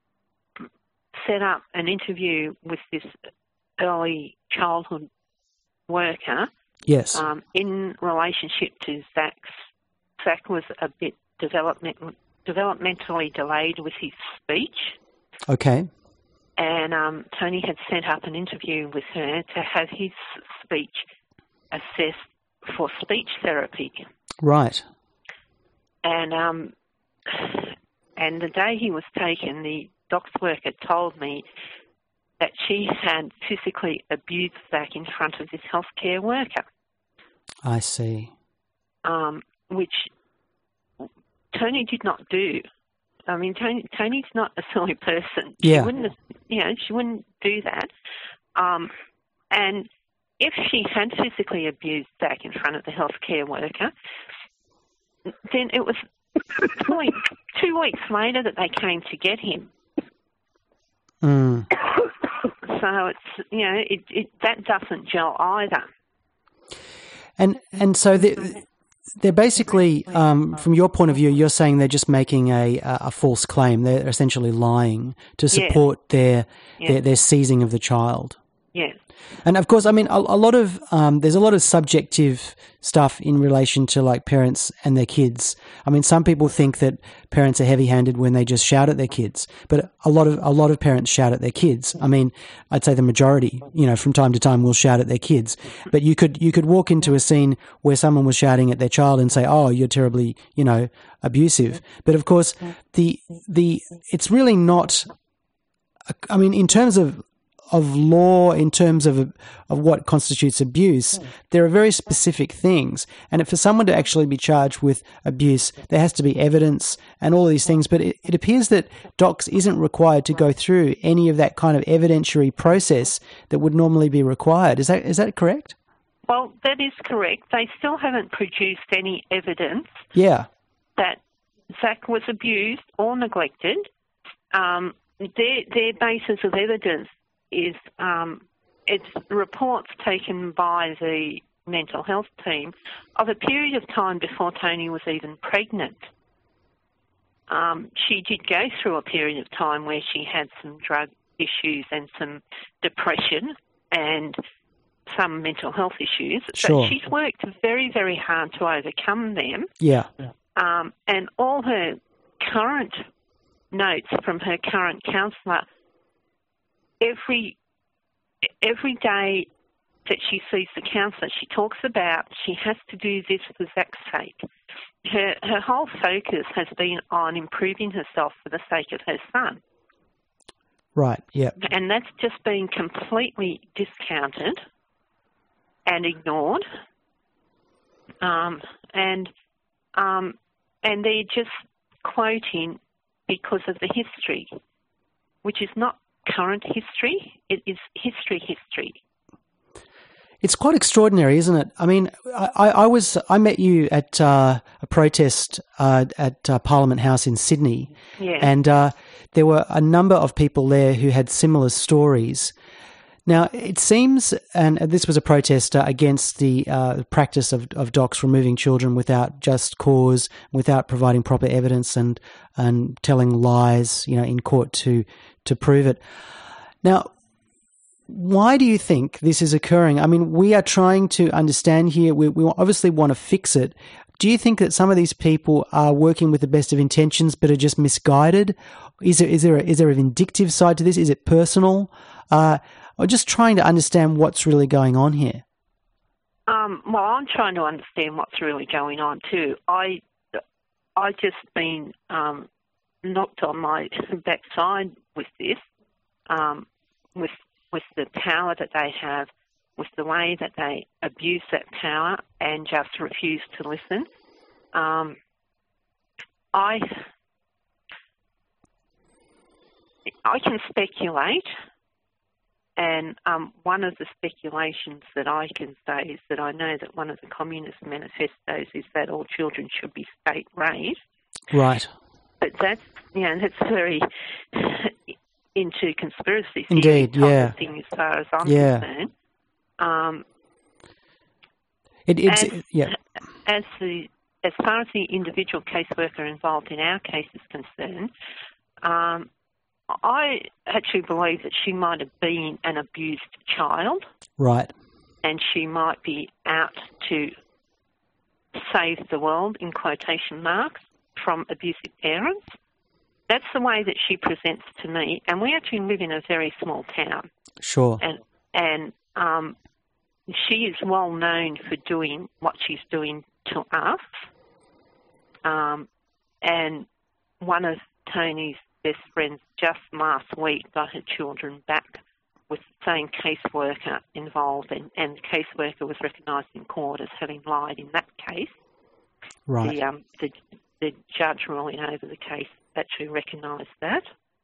set up an interview with this early childhood worker. Yes. Um, in relationship to Zach's, Zach was a bit development, developmentally delayed with his speech. Okay. And um, Tony had set up an interview with her to have his speech assessed for speech therapy. Right. And um, and the day he was taken, the docs worker told me that she had physically abused Zach in front of this healthcare worker. I see. Um, which Tony did not do. I mean, Tony, Tony's not a silly person. Yeah. She wouldn't, have, you know, she wouldn't do that. Um, and if she had physically abused Zach in front of the healthcare worker, then it was two weeks, two weeks later that they came to get him. Mm. So it's, you know, it, it that doesn't gel either. And and so the, they're basically, um, from your point of view, you're saying they're just making a a false claim. They're essentially lying to support yes. their, yes. their their seizing of the child. Yes. And of course, I mean, a, a lot of um, there's a lot of subjective stuff in relation to like parents and their kids. I mean, some people think that parents are heavy-handed when they just shout at their kids, but a lot of a lot of parents shout at their kids. I mean, I'd say the majority, you know, from time to time will shout at their kids. But you could you could walk into a scene where someone was shouting at their child and say, "Oh, you're terribly, you know, abusive." But of course, the the it's really not. I mean, in terms of of law, in terms of of what constitutes abuse, there are very specific things. And for someone to actually be charged with abuse, there has to be evidence and all these things. But it, it appears that Docs isn't required to go through any of that kind of evidentiary process that would normally be required. Is that is that correct? Well, that is correct. They still haven't produced any evidence Yeah. that Zach was abused or neglected. Um, their, their basis of evidence is um, it's reports taken by the mental health team of a period of time before Tony was even pregnant. Um, she did go through a period of time where she had some drug issues and some depression and some mental health issues. Sure. But she's worked very, very hard to overcome them. Yeah. Um, and all her current notes from her current counsellor, every every day that she sees the counsellor, she talks about she has to do this for Zach's sake. Her, her whole focus has been on improving herself for the sake of her son. Right, yeah. And that's just been completely discounted and ignored. Um, and um, and they're just quoting because of the history, which is not current history, it is history history. It's quite extraordinary, isn't it? I mean, I, I was I met you at uh, a protest uh, at uh, Parliament House in Sydney, Yeah. and uh, there were a number of people there who had similar stories. Now, it seems, and this was a protest uh, against the uh, practice of, of docs removing children without just cause, without providing proper evidence and and telling lies, you know, in court to to prove it. Now, why do you think this is occurring? I mean, we are trying to understand here. We, we obviously want to fix it. Do you think that some of these people are working with the best of intentions but are just misguided? Is there is there a, is there a vindictive side to this? Is it personal? Uh, I'm just trying to understand what's really going on here. Um, well, I'm trying to understand what's really going on too. I I just been um, knocked on my backside with this, um, with with the power that they have, with the way that they abuse that power and just refuse to listen. Um, I I can speculate, and um, one of the speculations that I can say is that I know that one of the Communist manifestos is that all children should be state-raised. Right. But that's, you know, that's very into conspiracy theory Indeed, type yeah. of thing as far as I'm yeah. concerned. Um, it, it's, as, yeah. As, the, as far as the individual caseworker involved in our case is concerned, um, I actually believe that she might have been an abused child. Right. And she might be out to save the world, in quotation marks, from abusive parents. That's the way that she presents to me. And we actually live in a very small town. Sure. And and um, she is well known for doing what she's doing to us. Um, and one of Tony's best friends just last week got her children back with the same caseworker involved, and, and the caseworker was recognised in court as having lied in that case. Right. The, um, the, the judge ruling over the case actually recognised that.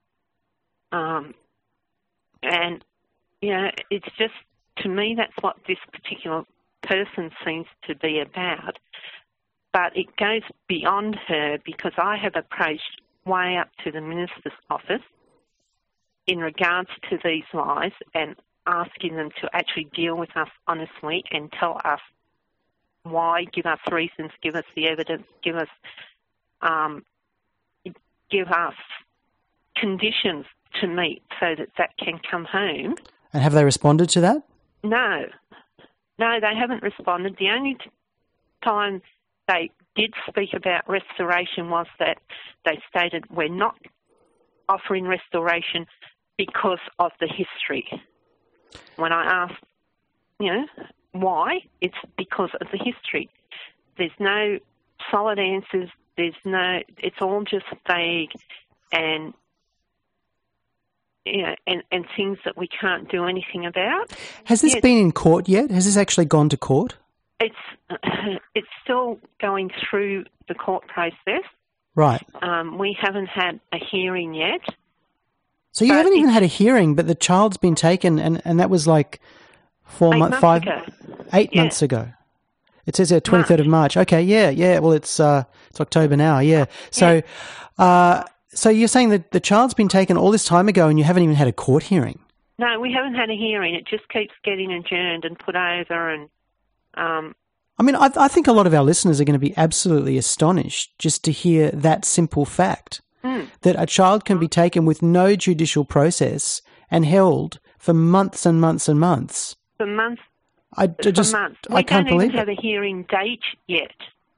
Um, and, you know, it's just, to me, that's what this particular person seems to be about. But it goes beyond her, because I have approached way up to the Minister's office in regards to these lies and asking them to actually deal with us honestly and tell us why, give us reasons, give us the evidence, give us um, give us conditions to meet so that that can come home. And have they responded to that? No. No, they haven't responded. The only t- time they did speak about restoration was that they stated we're not offering restoration because of the history. When I asked, you know, why, it's because of the history. There's no solid answers. There's no, it's all just vague and, you know, and, and things that we can't do anything about. Has this yeah, been in court yet? Has this actually gone to court? It's it's still going through the court process. Right. Um, we haven't had a hearing yet. So you haven't even had a hearing, but the child's been taken, and, and that was like four months, five, ago. eight yeah. months ago. It says here twenty-third of March. Okay, yeah, yeah. Well, it's uh, it's October now. Yeah. So, yeah. Uh, so you're saying that the child's been taken all this time ago, and you haven't even had a court hearing? No, we haven't had a hearing. It just keeps getting adjourned and put over, and. Um, I mean, I, I think a lot of our listeners are going to be absolutely astonished just to hear that simple fact, mm. that a child can be taken with no judicial process and held for months and months and months. For months. I for just, months. I can't believe believe it. We don't even have it. a hearing date yet.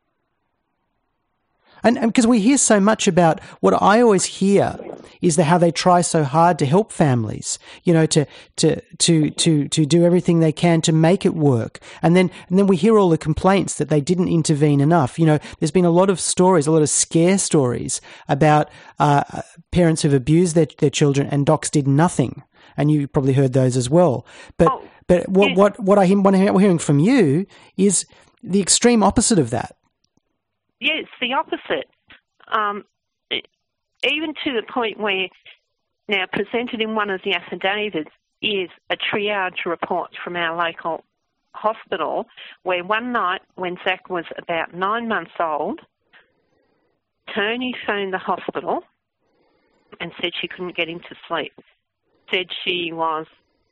And because we hear so much about, what I always hear is the, how they try so hard to help families, you know, to, to, to, to, to do everything they can to make it work. And then, and then we hear all the complaints that they didn't intervene enough. You know, there's been a lot of stories, a lot of scare stories about, uh, parents who've abused their, their children and docs did nothing. And you probably heard those as well. But, oh, but what, yes. what, what I hear, what I'm hearing from you is the extreme opposite of that. Yeah, it's the opposite. Um, even to the point where, now presented in one of the affidavits is a triage report from our local hospital, where one night when Zach was about nine months old, Tony phoned the hospital and said she couldn't get him to sleep. Said she was,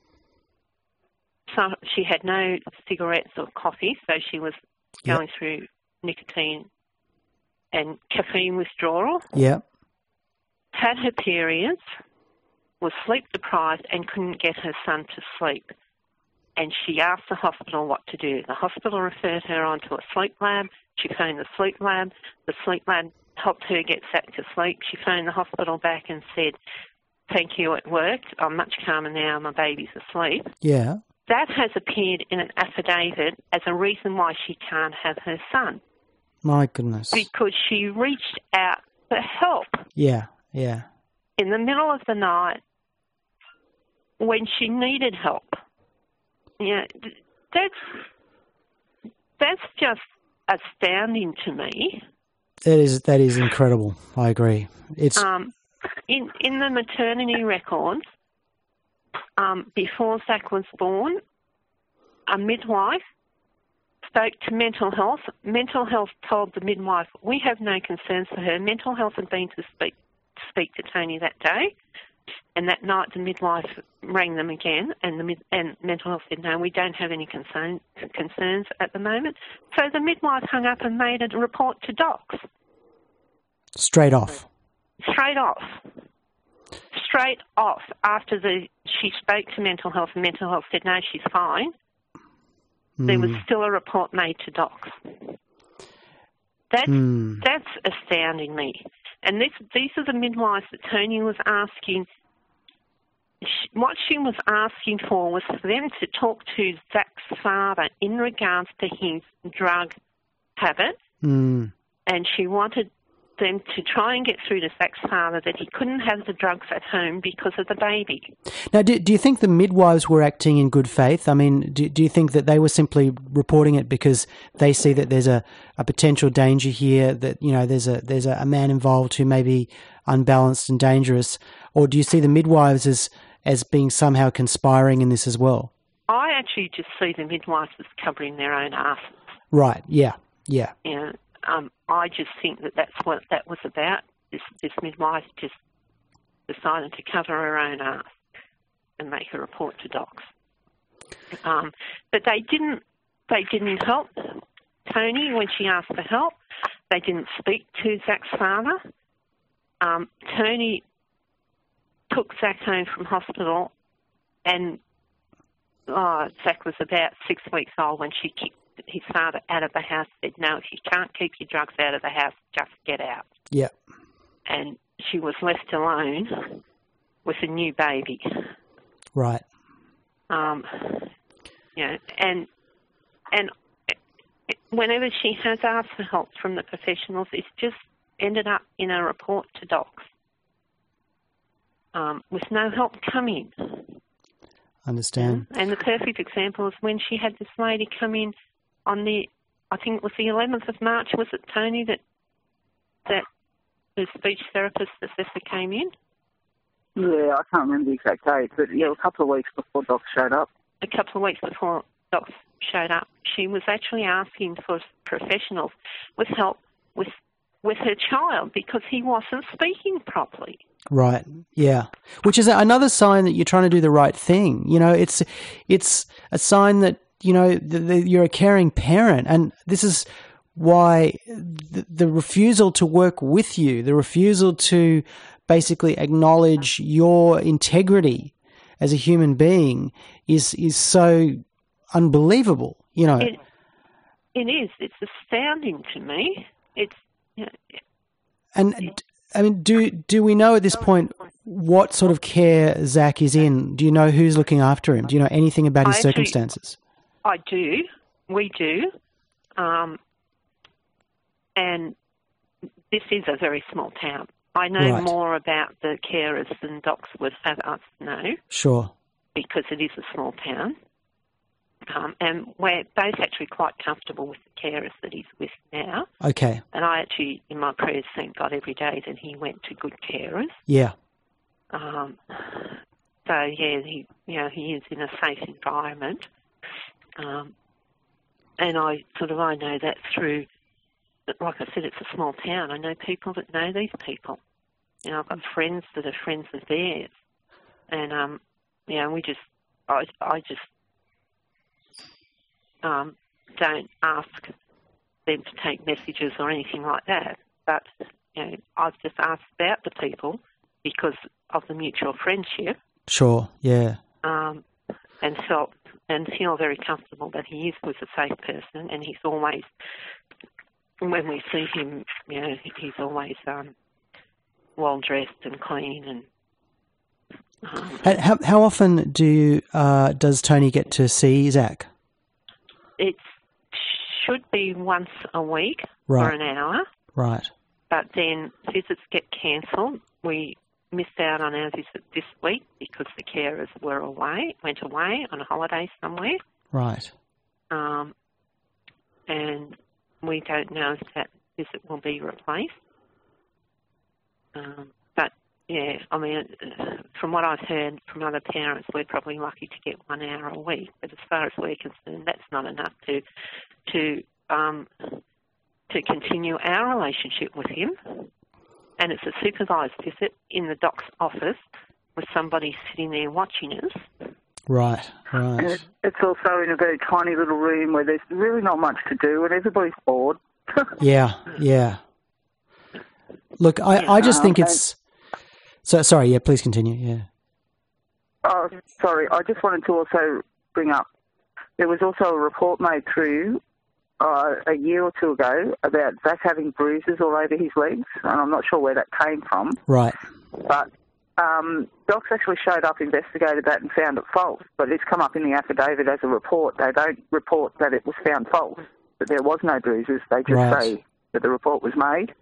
so she had no cigarettes or coffee, so she was going yep. through nicotine and caffeine withdrawal. Yeah. Had her periods, was sleep deprived and couldn't get her son to sleep. And she asked the hospital what to do. The hospital referred her on to a sleep lab. She phoned the sleep lab. The sleep lab helped her get Zach to sleep. She phoned the hospital back and said, thank you, it worked. I'm much calmer now, my baby's asleep. Yeah. That has appeared in an affidavit as a reason why she can't have her son. My goodness. Because she reached out for help. Yeah, yeah. In the middle of the night when she needed help. Yeah, that's, that's just astounding to me. That is that is incredible. I agree. It's um, in in the maternity records um, before Zach was born, a midwife spoke to mental health. Mental health told the midwife, "We have no concerns for her." Mental health had been to speak to speak to Tony that day, and that night the midwife rang them again, and the mid, and mental health said, "No, we don't have any concern, concerns at the moment." So the midwife hung up and made a report to docs. Straight off. Straight off. Straight off. After the she spoke to mental health, and mental health said, "No, she's fine." Mm. There was still a report made to docs. That's mm. that's astounding me. And this, these are the midwives that Tony was asking. What she was asking for was for them to talk to Zach's father in regards to his drug habit, mm. and she wanted them to try and get through to Zach's father that he couldn't have the drugs at home because of the baby. Now, do, do you think the midwives were acting in good faith? I mean, do, do you think that they were simply reporting it because they see that there's a, a potential danger here, that, you know, there's a there's a, a man involved who may be unbalanced and dangerous, or do you see the midwives as as being somehow conspiring in this as well? I actually just see the midwives as covering their own asses. Right, yeah, yeah. Yeah, um, I just think that that's what that was about. This, this midwife just decided to cover her own ass and make a report to docs. Um, but they didn't, they didn't help Tony when she asked for help. They didn't speak to Zach's father. Um, Tony took Zach home from hospital, and oh, Zach was about six weeks old when she kicked his father out of the house, said, "No, if you can't keep your drugs out of the house, just get out." Yeah. And she was left alone with a new baby. Right. Um, you know, and, and whenever she has asked for help from the professionals, it's just ended up in a report to docs. Um, with no help coming. Understand. Yeah. And the perfect example is when she had this lady come in on the, I think it was the eleventh of March, was it, Tony, that that the speech therapist assessor came in? Yeah, I can't remember the exact date, but yeah, a couple of weeks before Doc showed up. A couple of weeks before Doc showed up. She was actually asking for professionals with help with with her child because he wasn't speaking properly. Right. Yeah. Which is another sign that you're trying to do the right thing. You know, it's it's a sign that, you know, the, the, you're a caring parent, and this is why the, the refusal to work with you, the refusal to basically acknowledge your integrity as a human being is is so unbelievable. You know, it, it is. It's astounding to me. It's you know, and. I mean, do do we know at this point what sort of care Zach is in? Do you know who's looking after him? Do you know anything about his I actually, circumstances? I do. We do. Um, and this is a very small town. I know right. more about the carers than docs would have us know. Sure. Because it is a small town. Um, and we're both actually quite comfortable with the carers that he's with now. Okay. And I actually, in my prayers, thank God every day that he went to good carers. Yeah. Um, so, yeah, he, you know, he is in a safe environment. Um, and I sort of, I know that through, like I said, it's a small town. I know people that know these people. You know, I've got friends that are friends of theirs. And, um, you know, we just, I, I just, Um, don't ask them to take messages or anything like that. But you know, I've just asked about the people because of the mutual friendship. Sure, yeah. Um, and felt and feel very comfortable that he is with a safe person, and he's always when we see him, you know, he's always um, well dressed and clean. And um, how how often do you, uh, does Tony get to see Zach? It should be once a week Right. for an hour. Right. But then visits get cancelled. We missed out on our visit this week because the carers were away, went away on a holiday somewhere. Right. Um, and we don't know if that visit will be replaced. Um, but, yeah, I mean, from what I've heard from other parents, we're probably lucky to get one hour a week. But as far as we're concerned, that's not enough to to um, to continue our relationship with him. And it's a supervised visit in the doc's office with somebody sitting there watching us. Right, And right. it- it's also in a very tiny little room where there's really not much to do and everybody's bored. Yeah, yeah. Look, I, I just think it's... So sorry, yeah, please continue, yeah. Oh, sorry. I just wanted to also bring up, there was also a report made through uh, a year or two ago about Zach having bruises all over his legs, and I'm not sure where that came from. Right. But um, docs actually showed up, investigated that, and found it false. But it's come up in the affidavit as a report. They don't report that it was found false, that there was no bruises. They just Right. say that the report was made.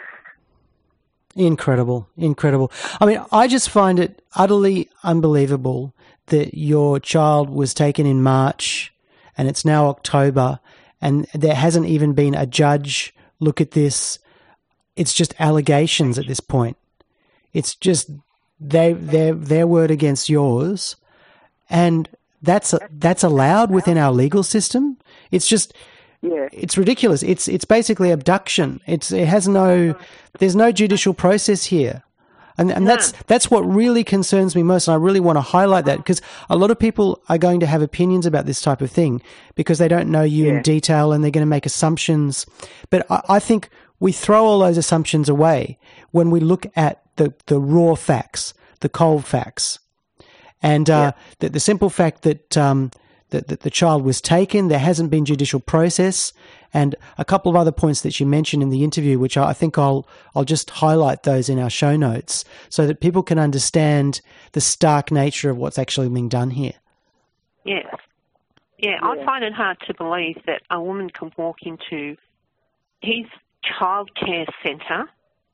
Incredible, incredible. I mean, I just find it utterly unbelievable that your child was taken in March and it's now October and there hasn't even been a judge look at this. It's just allegations at this point. It's just they their their word against yours, and that's that's allowed within our legal system. It's just Yeah. it's ridiculous. It's it's basically abduction. It's it has no there's no judicial process here. And and that's that's what really concerns me most, and I really want to highlight that because a lot of people are going to have opinions about this type of thing because they don't know you in Yeah. detail and they're going to make assumptions. But I, I think we throw all those assumptions away when we look at the, the raw facts, the cold facts, and uh, the, the simple fact that um, that, that the child was taken, there hasn't been judicial process, and a couple of other points that you mentioned in the interview, which I think I'll I'll just highlight those in our show notes so that people can understand the stark nature of what's actually being done here. Yes. Yeah, I find it hard to believe that a woman can walk into his childcare centre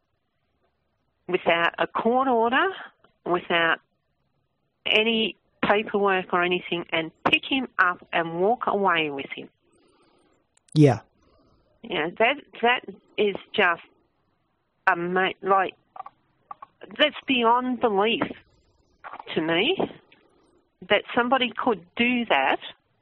without a court order, without any paperwork or anything, and pick him up and walk away with him. Yeah. You know, that that is just ama- like that's beyond belief to me that somebody could do that.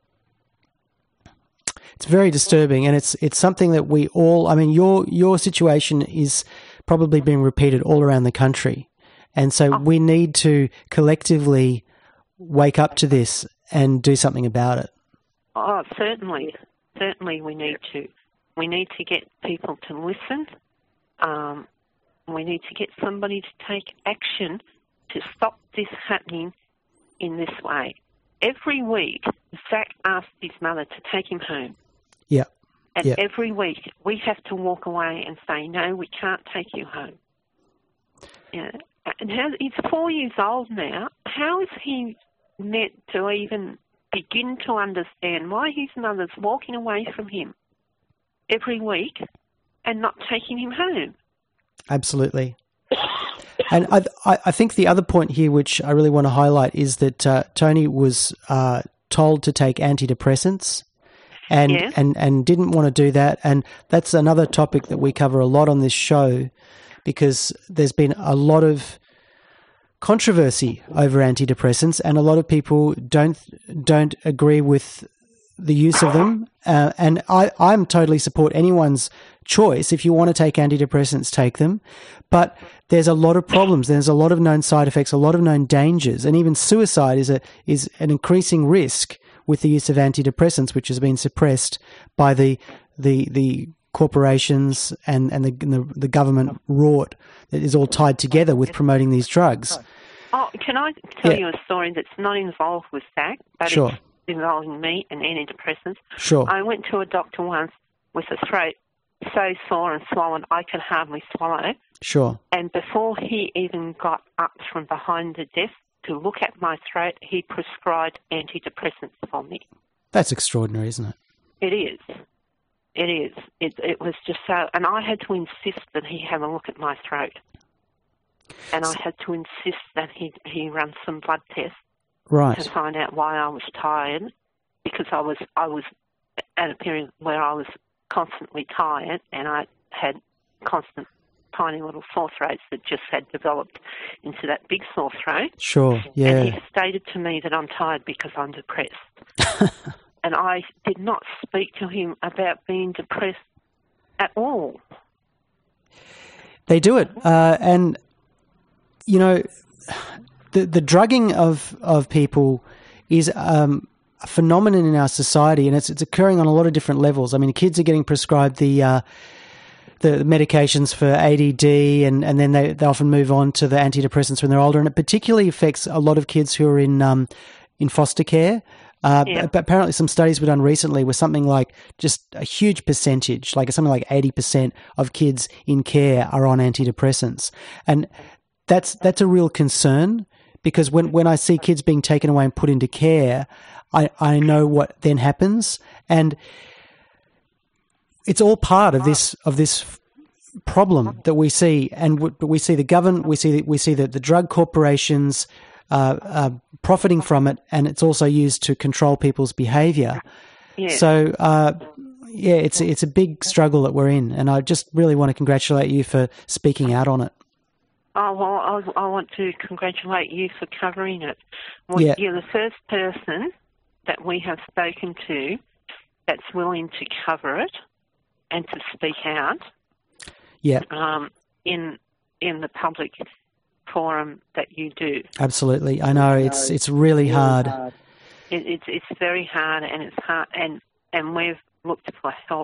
It's very disturbing, and it's it's something that we all. I mean, your your situation is probably being repeated all around the country, and so we need to collectively wake up to this and do something about it. Oh, certainly, certainly, we need to. We need to get people to listen. Um, we need to get somebody to take action to stop this happening in this way. Every week, Zach asked his mother to take him home. Yeah. And yeah. every week, we have to walk away and say, no, we can't take you home. Yeah. And how, he's four years old now. How is he meant to even begin to understand why his mother's walking away from him every week and not taking him home? Absolutely. And I, I think the other point here, which I really want to highlight, is that uh, Tony was uh, told to take antidepressants and, Yeah. and, and didn't want to do that. And that's another topic that we cover a lot on this show because there's been a lot of controversy over antidepressants and a lot of people don't don't agree with the use of them. Uh, and I, I'm totally support anyone's choice. If you want to take antidepressants, take them. But there's a lot of problems. There's a lot of known side effects, a lot of known dangers, and even suicide is a is an increasing risk with the use of antidepressants, which has been suppressed by the the the corporations and and the and the, the government rort that is all tied together with promoting these drugs. Oh, can I tell Yeah. you a story that's not involved with Zach, but Sure. it's involving me and antidepressants? Sure. I went to a doctor once with a throat so sore and swollen I could hardly swallow. Sure. And before he even got up from behind the desk to look at my throat, he prescribed antidepressants for me. That's extraordinary, isn't it? It is. It is. It, it was just so... And I had to insist that he have a look at my throat. And I had to insist that he, he run some blood tests. Right. To find out why I was tired, because I was I was at a period where I was constantly tired, and I had constant tiny little sore throats that just had developed into that big sore throat. Sure, yeah. And he stated to me that I'm tired because I'm depressed. And I did not speak to him about being depressed at all. They do it, uh, and you know. The the drugging of, of people is um, a phenomenon in our society, and it's it's occurring on a lot of different levels. I mean, kids are getting prescribed the uh, the medications for A D D, and, and then they, they often move on to the antidepressants when they're older, and it particularly affects a lot of kids who are in um, in foster care. Uh, yeah. But apparently some studies were done recently where something like just a huge percentage, like something like eighty percent of kids in care are on antidepressants. And that's that's a real concern. Because when, when I see kids being taken away and put into care, I, I know what then happens, and it's all part of this of this problem that we see. And we, we see the government, we see we see the, the drug corporations uh, uh, profiting from it, and it's also used to control people's behaviour. Yeah. So uh, yeah, it's it's a big struggle that we're in, and I just really want to congratulate you for speaking out on it. Oh, well, I, I want to congratulate you for covering it. Well, yeah. You're the first person that we have spoken to that's willing to cover it and to speak out yeah. um, in in the public forum that you do. Absolutely. I know, it's it's really hard. It, it's it's very hard, and it's hard, and, and we've looked for help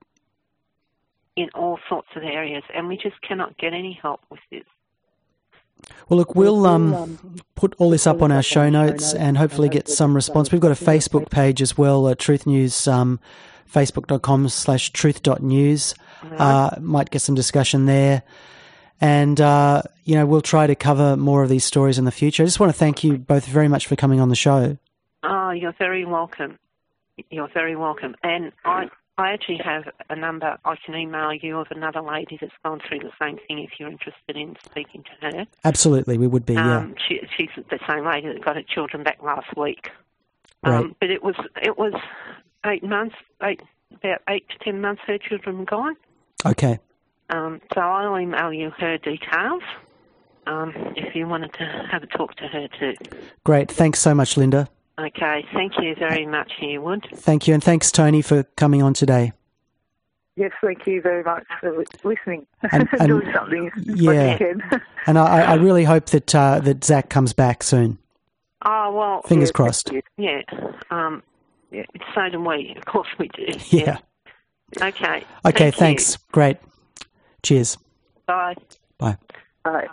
in all sorts of areas, and we just cannot get any help with this. Well, look, we'll um, put all this up on our show notes and hopefully get some response. We've got a Facebook page as well, uh, Truth News, um, facebook.com slash truth.news. Uh, might get some discussion there. And, uh, you know, we'll try to cover more of these stories in the future. I just want to thank you both very much for coming on the show. Oh, you're very welcome. You're very welcome. And I... I actually have a number I can email you of another lady that's gone through the same thing if you're interested in speaking to her. Absolutely, we would be, um, yeah. She, she's the same lady that got her children back last week. Right. Um, but it was it was eight months, eight about eight to ten months her children were gone. Okay. Um, so I'll email you her details um, if you wanted to have a talk to her too. Great, thanks so much, Linda. Okay, thank you very much, Herwood. Thank you, and thanks, Tony, for coming on today. Yes, thank you very much for listening and, and doing something. Yeah, and I, I really hope that uh, that Zach comes back soon. Oh, well... Fingers yeah, crossed. Yeah, um, yeah, so do we. Of course we do. Yeah. yeah. Okay. Okay, Thank thanks. You. Great. Cheers. Bye. Bye. Bye.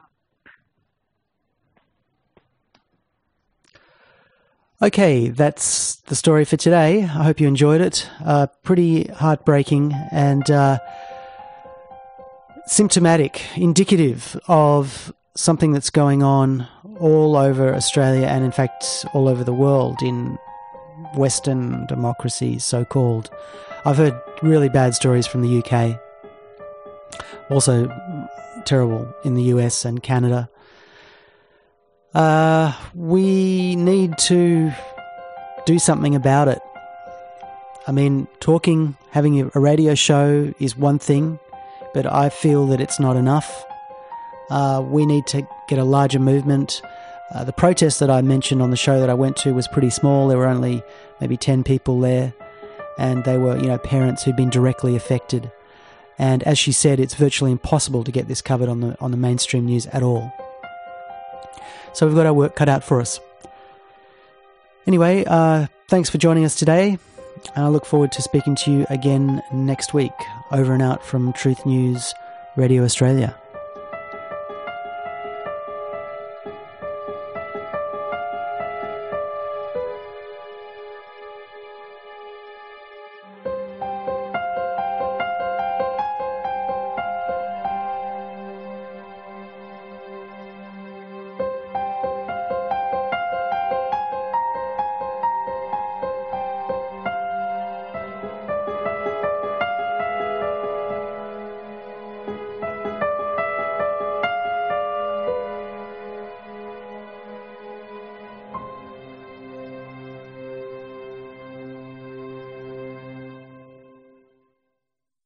Okay, that's the story for today. I hope you enjoyed it. Uh, pretty heartbreaking and uh, symptomatic, indicative of something that's going on all over Australia and, in fact, all over the world in Western democracies, so-called. I've heard really bad stories from the U K. Also terrible in the U S and Canada. Uh, we need to do something about it. I mean, talking, having a radio show is one thing, but I feel that it's not enough. Uh, we need to get a larger movement. Uh, the protest that I mentioned on the show that I went to was pretty small. There were only maybe ten people there, and they were, you know, parents who'd been directly affected. And as she said, it's virtually impossible to get this covered on the on the mainstream news at all. So we've got our work cut out for us. Anyway, uh, thanks for joining us today. And I look forward to speaking to you again next week. Over and out from Truth News Radio Australia.